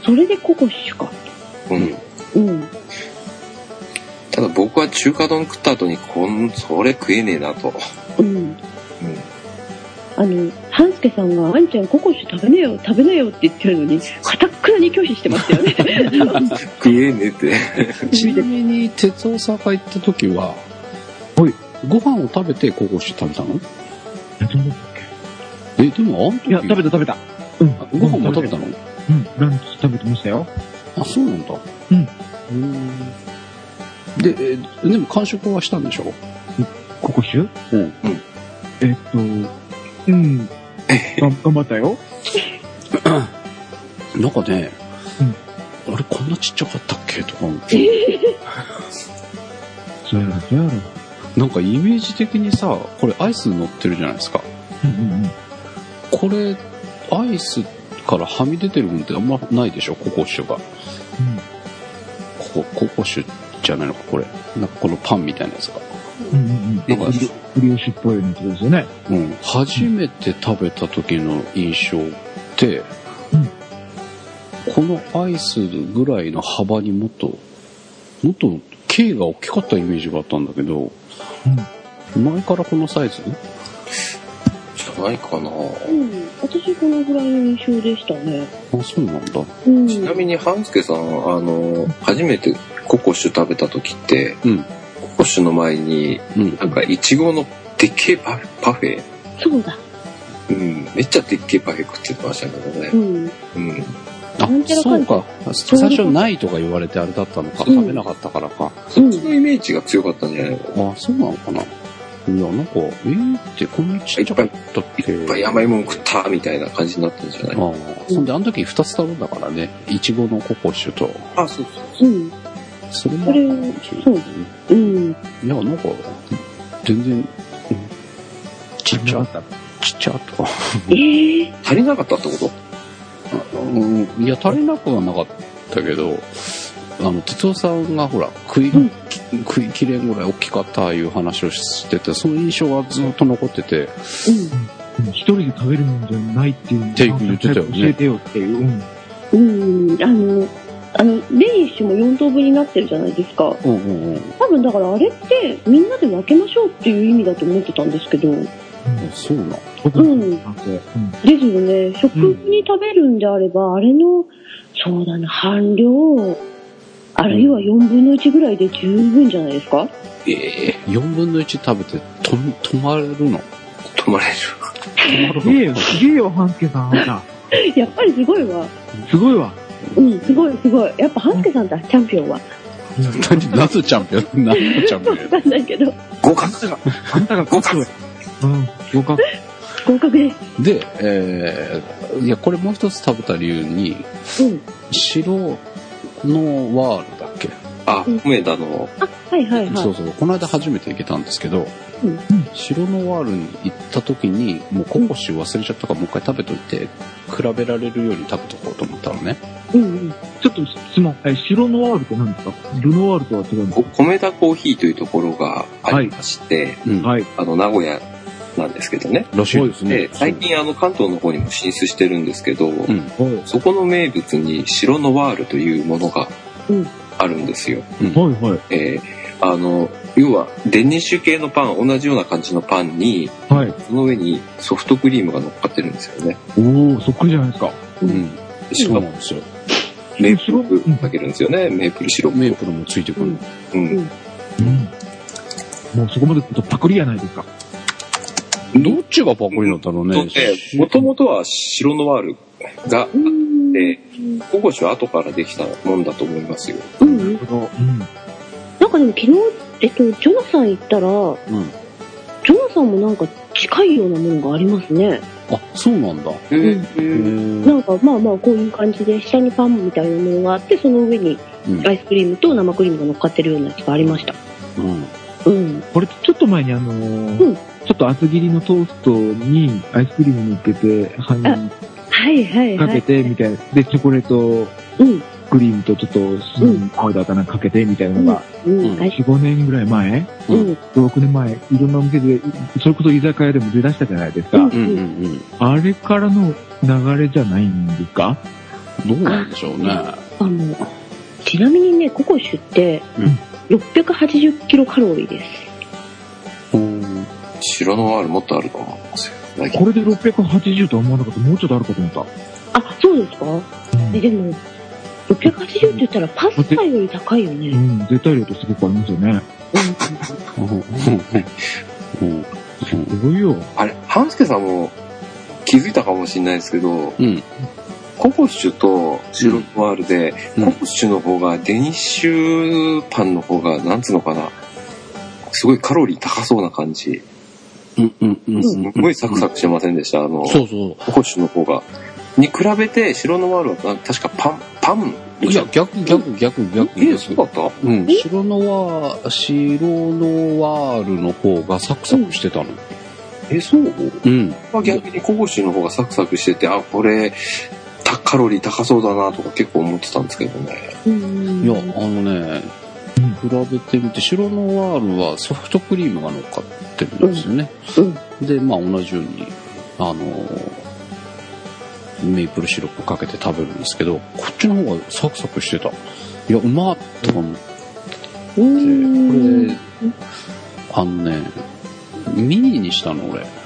それでココッシュか。 うん。 うん。 ただ僕は中華丼食った後にこんそれ食えねえなと。うん。うん。 あの、半助さんが、あんちゃんココッシュ食べねえよ、食べねえよって言ってるのに、かたくなに拒否してましたよね。 食えねえって。 ちなみに、哲夫さんが行った時は、はい。ご飯を食べてココッシュ食べたの？ え、どうだったっけ？ え、でもあん時いや、食べた食べた。 うん。ご飯も食べたの？ うん、ランチ食べてましたよ。 あ、そうなんだ。 うん。 うん。で、え、でも完食はしたんでしょ？ ココッシュ？ うん。うん。 えっと、うん。頑張ったよ。 なんかね、うん、あれこんなちっちゃかったっけとか思って。 そうやろ、そうやろ。 なんかイメージ的にさ、これアイス乗ってるじゃないですか。 うんうんうん。 これ、アイスからはみ出てるもんってあんまないでしょ、ココッシュが。うん。ここ、ココッシュじゃないのか、これ。なんかこのパンみたいなやつが。 うんうんうん。なんか、ブリオッシュっぽいやつですよね。 うん。初めて食べた時の印象って、うん、このアイスぐらいの幅にもっと、もっと径が大きかったイメージがあったんだけど、うん、前からこのサイズ？ じゃないかな。 うん。私このぐらいの印象でしたね。 あ、そうなんだ。 うん、 ちなみに半助さん、あの、初めてココッシュ食べた時って、うん、ココッシュの前に、うん、なんかイチゴのでっけえパフェ、パフェそうだ。 うん、めっちゃでっけえパフェ食ってましたけどね。うん。うん。 あ、そうか。最初ないとか言われてあれだったのか。うん、食べなかったからか。 そっちのイメージが強かったんじゃないの？ あ、そうなのかな。いや、なんか、えーってこんなちっちゃかったっけ？ いっぱい甘いもん食ったみたいな感じになったんじゃない？ ああ。そんで、あの時ふたつ頼んだからね。いちごのココッシュと。 あ、そうそうそう。うん。 それもあったかもしれないね。うん。いや、なんか、全然、うん、ちっちゃかった。ちっちゃとか。 えー、 足りなかったってこと？ うん、いや、足りなくはなかったけど、あの、哲夫さんがほら、食い、うん、食いきれんぐらい大きかったいう話をしてて、その印象がずっと残ってて。 うん。一人で食べるもんじゃないっていう。 って言ってたよね。 教えてよっていう。 うん。うん、あの、あの、デニッシュもよん等分になってるじゃないですか。 うんうんうん。 多分だからあれってみんなで分けましょうっていう意味だと思ってたんですけど。うん、 そうな。 うん。ですよね。食後に食べるんであれば、うん、あれの、そうだな、半量、あるいはよんぶんのいちぐらいで十分じゃないですか？ ええー、よんぶんのいち食べてと止まれるの？ 止まれる。 止まるの？ すげえよ、すげえよ、半助さん。 やっぱりすごいわ。 すごいわ。 うん、すごいすごい。やっぱ半助さんだ、チャンピオンは。 何、何のチャンピオン？何のチャンピオン？ わかんないけど。 合格が、 あんたが合格。うん、合格。 合格です。 で、えー、いや、これもう一つ食べた理由に、うん、白のワールだっけ？ あ、梅田の。 あ、はいはいはい。 そうそう。この間初めて行けたんですけど、うん、白のワールに行った時に、もうココッシュ忘れちゃったからもう一回食べといて、比べられるように食べとこうと思ったのね。 うんうん。ちょっと質問、え、白のワールって何ですか？ルノワールとは違うんですか？ 米田コーヒーというところがありまして、はい、あの、名古屋なんですけどね。 らしいですね。 で、最近あの、関東の方にも進出してるんですけど、うん、そこの名物に白のワールというものがあるんですよ。 うん、はいはい。 えー、あの、要は、デニッシュ系のパン、同じような感じのパンに、はい、その上にソフトクリームが乗っかってるんですよね。 おー、そっくりじゃないですか。 うん。しかもですよ。 メープルかけるんですよね、メープルシロップ。 メープルもついてくる。うん。うん。うん、 もうそこまで来るとパクリやないですか。 どっちがパクリなんだろうね。 もともとは白ノワールがあって、ココッシュは後からできたもんだと思いますよ。 うん。なるほど。うん。なんかでも昨日、えっと、ジョナサン行ったら、うん、ジョナサンもなんか近いようなものがありますね。 あ、そうなんだ。 うん、なんかまあまあこういう感じで下にパンみたいなものがあって、その上にアイスクリームと生クリームが乗っかってるようなやつがありました。うん。うん。 これちょっと前にあのー、うん、ちょっと厚切りのトーストにアイスクリーム乗っけて、半にはいはいはい。 かけてみたいな。で、チョコレート、うん。クリームとちょっと、うん、パウダーかなんかかけてみたいなのが、うん、よん、ごねんぐらい前、うん、ろくねんまえ、いろんなお店で、それこそ居酒屋でも出だしたじゃないですか。うんうんうん、あれからの流れじゃないんですか？ どうなんでしょうね。 あの、ちなみにね、ココッシュって、ろっぴゃくはちじゅっキロカロリーです。 うん。白ノワールもっとあると思うんですよ。 これでろっぴゃくはちじゅうとは思わなかった。もうちょっとあるかと思った。 あ、そうですか、うん、えでも、ろっぴゃくはちじゅうって言ったらパスタより高いよね。 うん、絶対量とすごくありますよね。うん。すごいよ。 あれ、半助さんも気づいたかもしれないですけど、うん、ココッシュと白ノワールで、うん、ココッシュの方がデニッシュパンの方が、なんつうのかな、すごいカロリー高そうな感じ。 うんうんうん。すごいサクサクしてませんでした、あの、 そうそう。 ココッシュの方が。に比べて白ノワールは確かパン、パン。 いや、逆、逆、逆、逆。 え、そうだった？ うん。白ノワー、白ノワールの方がサクサクしてたの。 え、そう？ うん。 逆にココッシュの方がサクサクしてて、あ、これ、カロリー高そうだなとか結構思ってたんですけどね。 いや、あのね、比べてみて、白ノワールはソフトクリームが乗っかってるんですよね。うん、で、まあ同じように、あの、メイプルシロップかけて食べるんですけど、こっちの方がサクサクしてた。いや、うまっとか思って、これ、あのね、ミニにしたの俺。 あ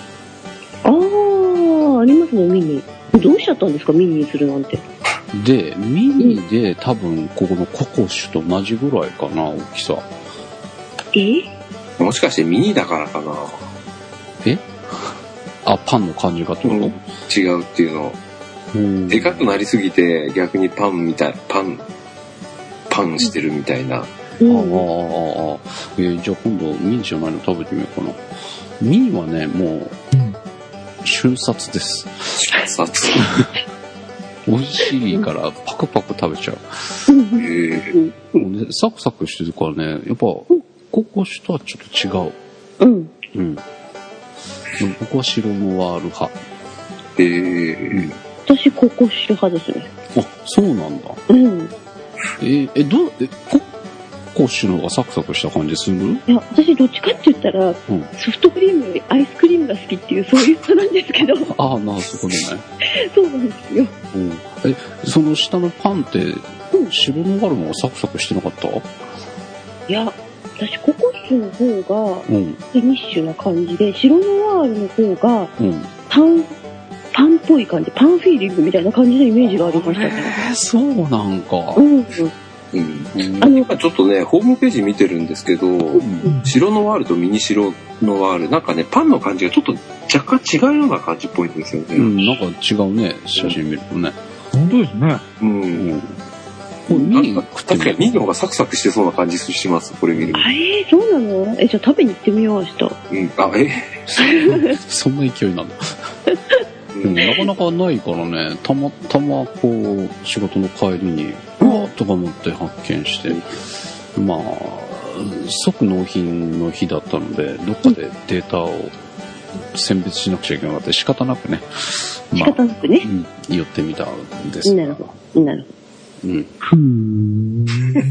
あ、ありますね、ミニ。どうしちゃったんですか、ミニにするなんて。 で、ミニで多分ここのココッシュと同じぐらいかな、大きさ。 え？ もしかしてミニだからかな。 え？あ、パンの感じがってこと、うん、 違うっていうの。うん、でかくなりすぎて逆にパンみたい、パン、パンしてるみたいな。 うん、ああ、ああ、えー、じゃあ今度ミニじゃないの食べてみようかな。ミニはね、もう、瞬殺です。 瞬殺美味しいからパクパク食べちゃう。 へえ。 ね、サクサクしてるからね、やっぱココッシュとはちょっと違う。 うん。 うん。僕は白ノワール派。 へえ。 私ココッシュ派ですね。 あ、そうなんだ。 うん。 え、え、どう、え、ココッシュの方がサクサクした感じする？ いや、私どっちかって言ったら、うん、ソフトクリームよりアイスクリームが好きっていう、そういう人なんですけど。 ああ、なるほどね。 そうなんですよ。 うん。え、その下のパンって、うん、白ノワールの方がサクサクしてなかった？ いや、私ココッシュの方がデニッシュな感じで、うん、白ノワールの方がパン、うん、パンっぽい感じ、パンフィーリングみたいな感じのイメージがありましたね。 えー、そうなんか。 うん。 うん、あの今ちょっとねホームページ見てるんですけど、うん、白ノワールとミニ白ノワールなんかねパンの感じがちょっと若干違うような感じっぽいんですよね。 うん、なんか違うね写真見るとね。 本当ですね。 うん。うんこれミニ確かにミニの方がサクサクしてそうな感じします。これ見る。 あれそうなの？えじゃあ食べに行ってみよう明日。 うんあえそんな勢いなんだ。うん、なかなかないからね、たまたまこう仕事の帰りにうわーとか思って発見して、まあ即納品の日だったのでどっかでデータを選別しなくちゃいけなかった仕方なくね、 まあ、仕方なくね、 うん、寄ってみたんですが。なるほどなるほど。 うん。 ふーん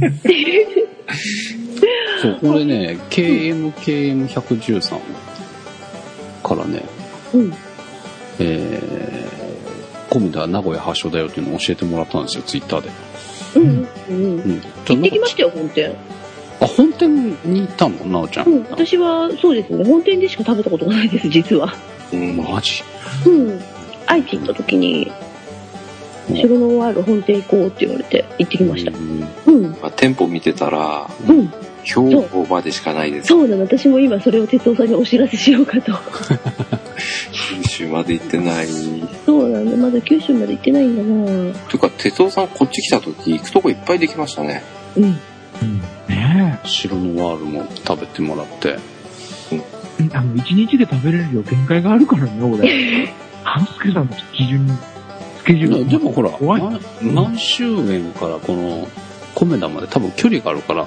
そうこれね ケーエムケーエムひゃくじゅうさん からね。 うんえー、コメダ名古屋発祥だよっていうのを教えてもらったんですよツイッターで。 うんうんうん。うん、行ってきましたよ本店。 あ本店に行ったのなおちゃん。 うん、私はそうですね本店でしか食べたことがないです実は。 うん、マジ。 うん。愛知行った時に白ノワール本店行こうって言われて行ってきました。うん。うんまあ、店舗見てたら、 うん、 兵庫までしかないです。 そうなの私も今それを哲夫さんにお知らせしようかと。 九州まで行ってない。 そうなんだまだ九州まで行ってないんだな。 というか哲夫さんこっち来た時行くとこいっぱいできましたね。 うん。うん、 ねえ。 白ノワールも食べてもらって。 うん。あの一日で食べれる量限界があるからね俺。半助さんの基準にスケジュール。 でもほら何周年からこのコメダまで多分距離があるから。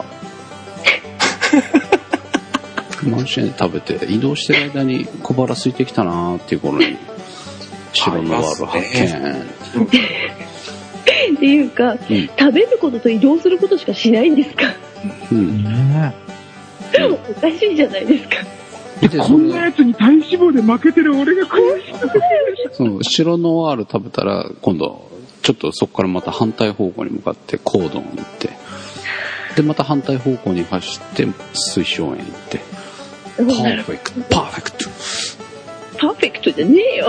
満州で食べて移動してる間に小腹空いてきたなーっていう頃に白ノワール発見っていうか、うん、食べることと移動することしかしないんですか、 うんね、 おかしいじゃないですか。 でこんなやつに体脂肪で負けてる俺が悔しい。 そう白ノワール食べたら今度ちょっとそこからまた反対方向に向かってコードンに行って、でまた反対方向に走って水晶園行って、パーフェクトパーフェクトパーフェクトじゃねえよ。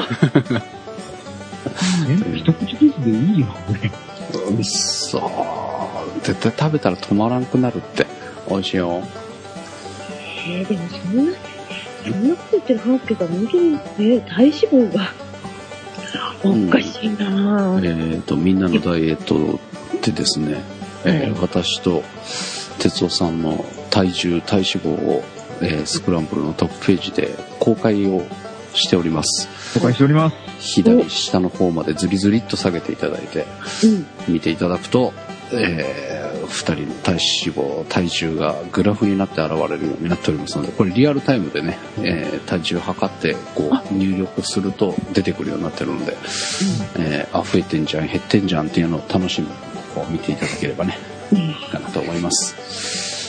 一口ずつでいいよね。 うっそー、絶対食べたら止まらんくなるって。美味しいよ。 えー、でもそんなそんなこと言ってる話すけど、本当にね、体脂肪がおかしいな、 うん、えーとみんなのダイエットでですね、えー、私と哲夫さんの体重体脂肪を、えー、スクランブルのトップページで公開をしております。 公開しております。 左下の方までズリズリっと下げていただいて、うん、見ていただくと、えー、ふたりの体脂肪体重がグラフになって現れるようになっておりますので、これリアルタイムでね、えー、体重測ってこう入力すると出てくるようになってるので、うん、えー、あ増えてんじゃん減ってんじゃんっていうのを楽しみにこう見ていただければね、うん、いいかなと思います。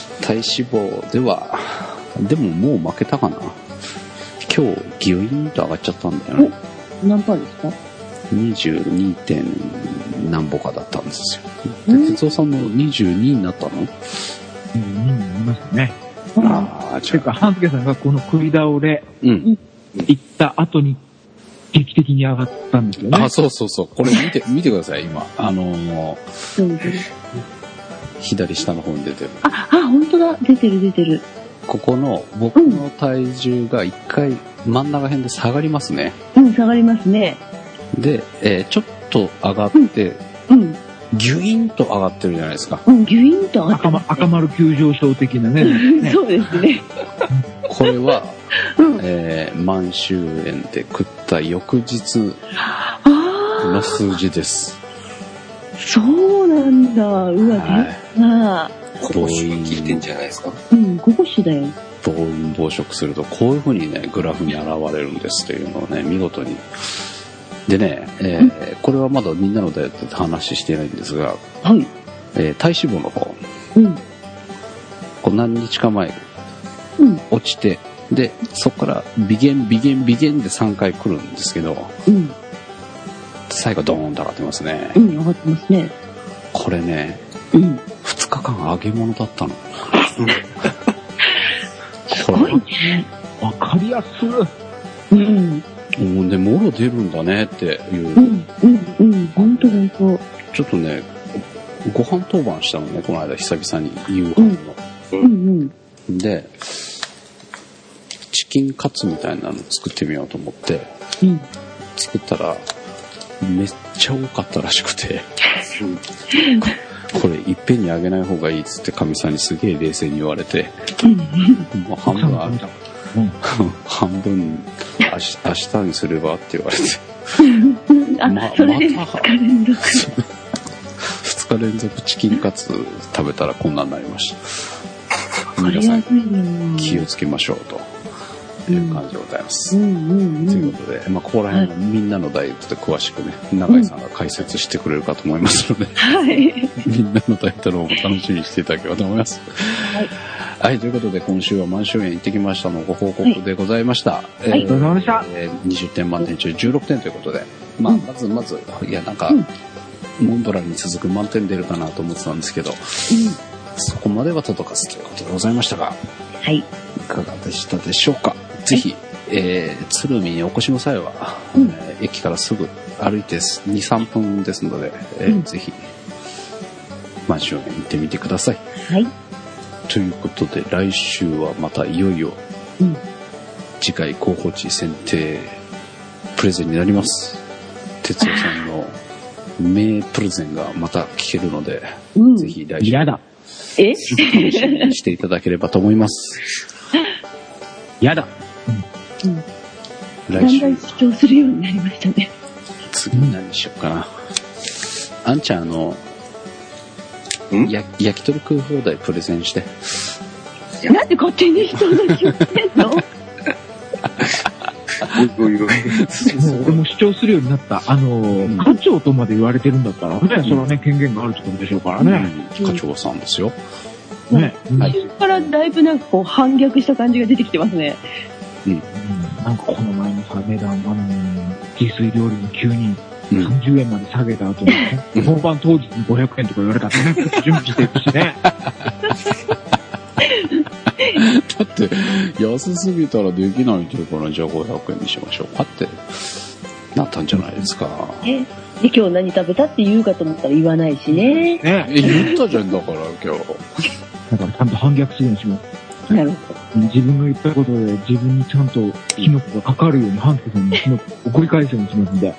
体脂肪ではでももう負けたかな。今日ギュイーンと上がっちゃったんだよね。 何パーですか？ にじゅうに. 点何歩かだったんですよ。で、哲夫さんもにじゅうにになったの？ にじゅうにになりましたね。 ああ、 ていうか、半助さんがこの食い倒れ、 うん。 行った後に、劇的に上がったんですよね。 あ、そうそうそう。これ見て、見てください、今。あのー、うん、左下の方に出てる。 あ、あ、本当だ。出てる出てる。 ここの僕の体重が一回真ん中辺で下がりますね。 うん、下がりますね。 で、えー、ちょっと上がって、うん、ギュインと上がってるじゃないですか。 うん、ギュインと上がってる、ね、 赤, 赤丸急上昇的なね。 ねそうですね。 これは、うんえー、満州園で食った翌日の数字です。 そうなんだ。うわ、はい、 なごぼしが効いてんじゃないですか。 うん、ごぼしだよ。 暴飲暴食するとこういう風にねグラフに現れるんですというのをね見事にでね、えー、これはまだみんなのダイエットって話してないんですが、 はいえー、体脂肪の方、 うん、 こう何日か前、 うん、 落ちてでそこから微減微減微減でさんかい来るんですけど、 うん、 最後ドーンと上がってますね。 うん、上がってますね。 これね、 うん、 ふつかかん揚げ物だったの。 すごいね。 わかりやすい。 うん。 もうで、もろ出るんだねっていう。 うん、うん、うん、ほんとほんと。 ちょっとね、ご飯当番したのね、この間久々に夕飯の。 うん、うん、 うん。で、チキンカツみたいなの作ってみようと思って、 うん、 作ったら、めっちゃ多かったらしくて。これいっぺんにあげない方がいいっつってかみさんにすげえ冷静に言われて、もう半分あげた、うん、半分明日、明日にすればって言われてあ、ま、それでふつか連続ふつか連続チキンカツ食べたらこんなになりました。皆さん気をつけましょうという感じでございます、 うんうんうんうん、 ということで、まあ、ここら辺はみんなのダイエットで詳しくね永井さんが解説してくれるかと思いますので、 はい、 みんなのダイエットの方も楽しみにしていただければと思います。はい、はい、ということで今週は満州園行ってきましたのご報告でございました。はい、 えー、ありがとうございました。 えー、にじゅってん満点中じゅうろくてんということで、まあ、まずまずいやなんか、うん、モンブランに続く満点出るかなと思ってたんですけど、うん、そこまでは届かずということでございましたが、 はい、いかがでしたでしょうか。ぜひ、えー、鶴見にお越しの際は、うん、えー、駅からすぐ歩いてに、さんぷんですので、えーうん、ぜひ満州園行ってみてください。 はい。 ということで来週はまたいよいよ、うん、次回候補地選定プレゼンになります。哲夫さんの名プレゼンがまた聞けるので、うん、ぜひ来週やだえ楽しみにしていただければと思います。 やだ。 うん、来週だんだん主張するようになりましたね。 次何しようかな。あんちゃんあのや焼き鳥食う放題プレゼンして。 なんで勝手に人の気をつけんの？ 俺も主張するようになった。あの課長とまで言われてるんだったらね、それはね権限があるってことでしょうからね。 うん、課長さんですよ。 ね。 最初からだいぶなんかこう反逆した感じが出てきてますね。 うん、 なんかこの前のさ値段が自炊料理に急にさんじゅうえんまで下げた後に、ね、本番当日にごひゃくえんとか言われたらね、準備していくしね。 だって、安すぎたらできないというから、じゃあごひゃくえんにしましょうかってなったんじゃないですか。 え、で、今日何食べたって言うかと思ったら言わないしね。 ねえ、言ったじゃんだから今日。 だからちゃんと反逆するようにします。 なるほど。 自分の言ったことで自分にちゃんとキノコがかかるように、半助さんにキノコを送り返すようにしますんで。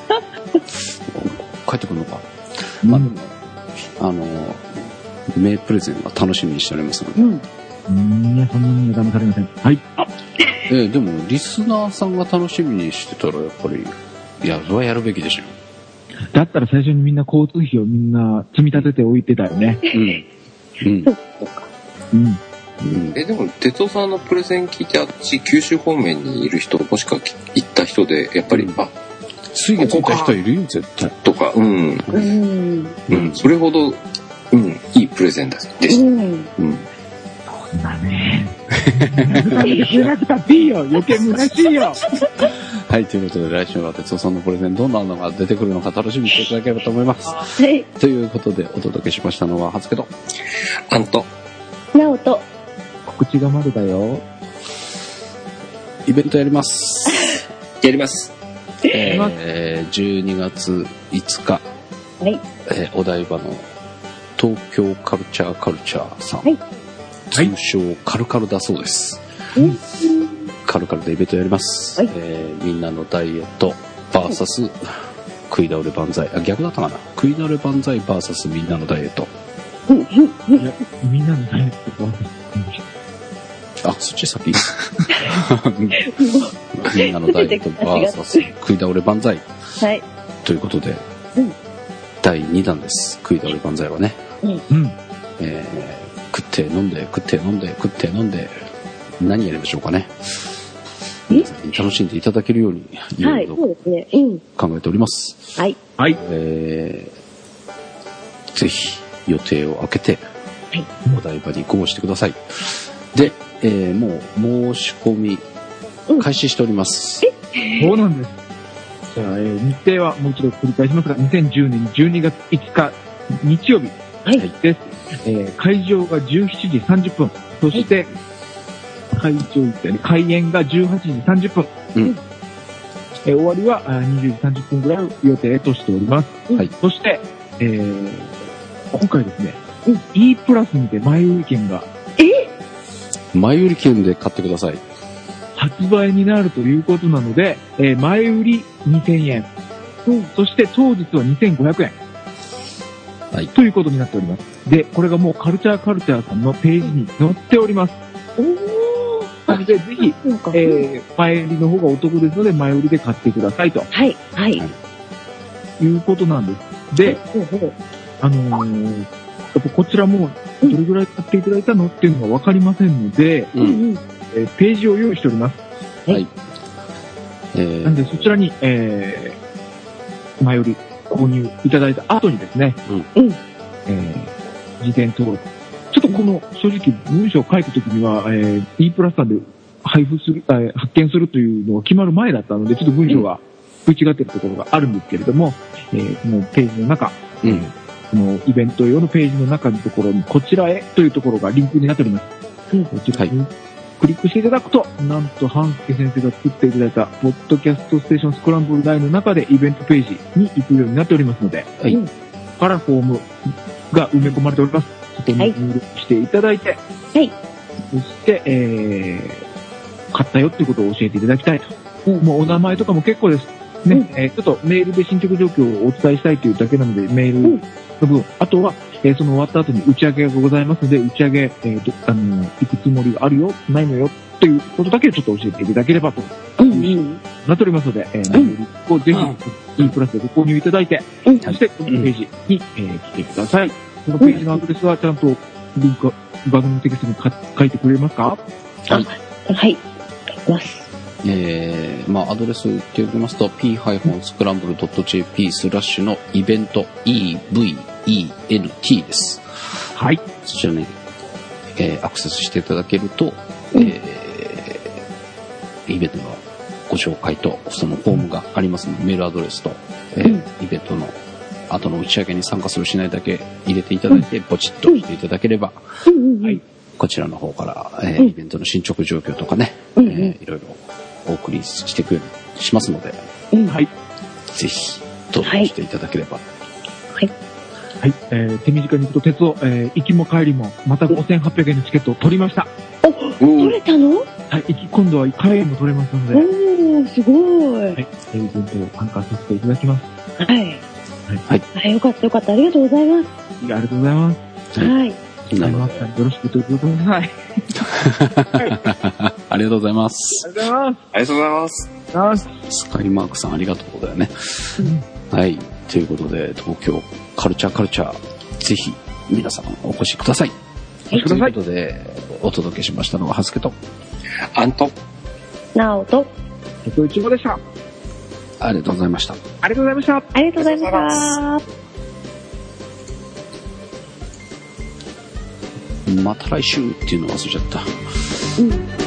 帰ってくるのか。 うん、 まあでも、あの、名プレゼンは楽しみにしておりますので。 うん。 うん、いや、そんなには騙されません。はい。 えー、でも、リスナーさんが楽しみにしてたら、やっぱり、いや、それはやるべきでしょ。 だったら最初にみんな交通費をみんな積み立てておいてたよね。 うん。うん。 そうか。 うん。 うん、 え、でも、哲夫さんのプレゼン聞いて、あっち、九州方面にいる人、もしくは行った人で、やっぱり、あ、 水月行った人いるよ、絶対。 とか、うん。 うん。 うん。それほど、うん、いいプレゼンでした。うん。うん。 そんなね。言わなくたっていいよ。余計虚しいよ。 はい、ということで来週は哲夫さんのプレゼンどんなのが出てくるのか楽しみにしていただければと思います。 はい。 ということでお届けしましたのは、はつけと、 あんと、 なおと、 告知がまるだよ。 イベントやります。 やります。 えー、じゅうにがついつか、 はい。 えー、お台場の東京カルチャーカルチャーさん。 はい。 通称カルカルだそうです。 うん。 カルカルでイベントやります。 はい。 えー、みんなのダイエット ブイエス 食い倒れ万歳。あ、逆だったかな。食い倒れ万歳 ブイエス みんなのダイエット。 うん。うん。 いや、みんなのダイエットは、 あ、そっち先。みんなのダイエット ブイエス 食い倒れ万歳。 はい。 ということで、 うん、 だいにだんです。食い倒れ万歳はね。 うん。 うん。 えー、食って飲んで、食って飲んで、食って飲んで、何やりましょうかね。皆さんに楽しんでいただけるように、いろいろそうですね。うん。 考えております。 はい。 はい。 えー、ぜひ予定を空けて、 はい、 お台場にご応募してください。で、えー、もう申し込み開始しております。 うん、 そうなんです。じゃあ、えー、日程はもう一度繰り返しますが、にせんじゅうねんじゅうにがついつか日曜日です。はい、えー、会場がじゅうしちじさんじゅっぷん。そして、はい、会場行ったよね、開演がじゅうはちじさんじゅっぷん。うん、えー、終わりはにじゅうじさんじゅっぷんぐらいを予定としております。はい、そして、えー、今回ですね、うん、E プラスにて前売り券が、 え前売り券で買ってください。 発売になるということなので、えー、前売りにせんえん、うん、そして当日はにせんごひゃくえん、はい、ということになっております。で、これがもうカルチャーカルチャーさんのページに載っております。おー。なので、ぜひ、えー、前売りの方がお得ですので、前売りで買ってくださいと。 はい、はい。 いうことなんです。で、あのー、やっぱこちらもどれぐらい買っていただいたのっていうのがわかりませんので、うん、えー、ページを用意しております。 はい。 えー、なんでそちらに、えー、前売り購入いただいた後にですね、うん、えー、事前登録。ちょっとこの正直文章を書いた時には、えー、E プラスさんで配布する、えー、発見するというのが決まる前だったので、ちょっと文章が食い違っているところがあるんですけれども、えー、このページの中、うん、このイベント用のページの中のところに、こちらへというところがリンクになっております。うん、こちらにクリックしていただくと、なんと、半助先生が作っていただいた、ポッドキャストステーションスクランブルラインの中でイベントページに行くようになっておりますので、はい、からフォームが埋め込まれております。そこに入力していただいて、はい、そして、えー、買ったよっていうことを教えていただきたいと。うん、もうお名前とかも結構です。ね、うん、えー、ちょっとメールで進捗状況をお伝えしたいというだけなので、メールの分、あとは、えー、その終わった後に打ち上げがございますので、打ち上げ、えー、とあの行くつもりがあるよ、ないのよ、ということだけちょっと教えていただければと、うんうん、なっておりますので、えー、メールをぜひ、E プラスでご購入いただいて、うん、そして、このページに、えー、来てください。このページのアドレスはちゃんとリンク、番組のテキストに書いてくれますか？ はい。はい。書きます。 えー、まあ、アドレス言っておきますと、ピースクランブルドットジェーピー スラッシュのイベント イーブイイーエヌティー です。 はい。 そちらに、えー、アクセスしていただけると、 うん、 えー、イベントがご紹介と、そのフォームがありますので、メールアドレスと、えーうん、イベントの後の打ち上げに参加するしないだけ入れていただいて、うん、ポチッとしていただければ、うんはい、こちらの方から、えーうん、イベントの進捗状況とかね、うんえー、いろいろお送りしてくれしますので、うん、はい、ぜひ登録していただければ。 はい。 はい、えー、手短に言うと鉄道、えー、行きも帰りもまたごせんはっぴゃくえんのチケットを取りました。 お、取れたの？ はい、行き今度は帰りも取れますので。 おー、すごい。はい、 イベントを参加させていただきます。 はい。はい。はい、よかったよかった。ありがとうございます。 ありがとうございます。 はい。はい、 なのでよろしくということで、はい。 ありがとうございます。 ありがとうございます。 ありがとうございます。 スカイマークさんありがとうだよね。うん、はい。ということで、東京カルチャーカルチャー、ぜひ皆さんお越しください。 お越しください。 ということで、お届けしましたのは、はすけと、 アント、 ナオと、 徳一郎でした。 ありがとうございました。 ありがとうございました。 ありがとうございました。 また来週っていうの忘れちゃった。 うん。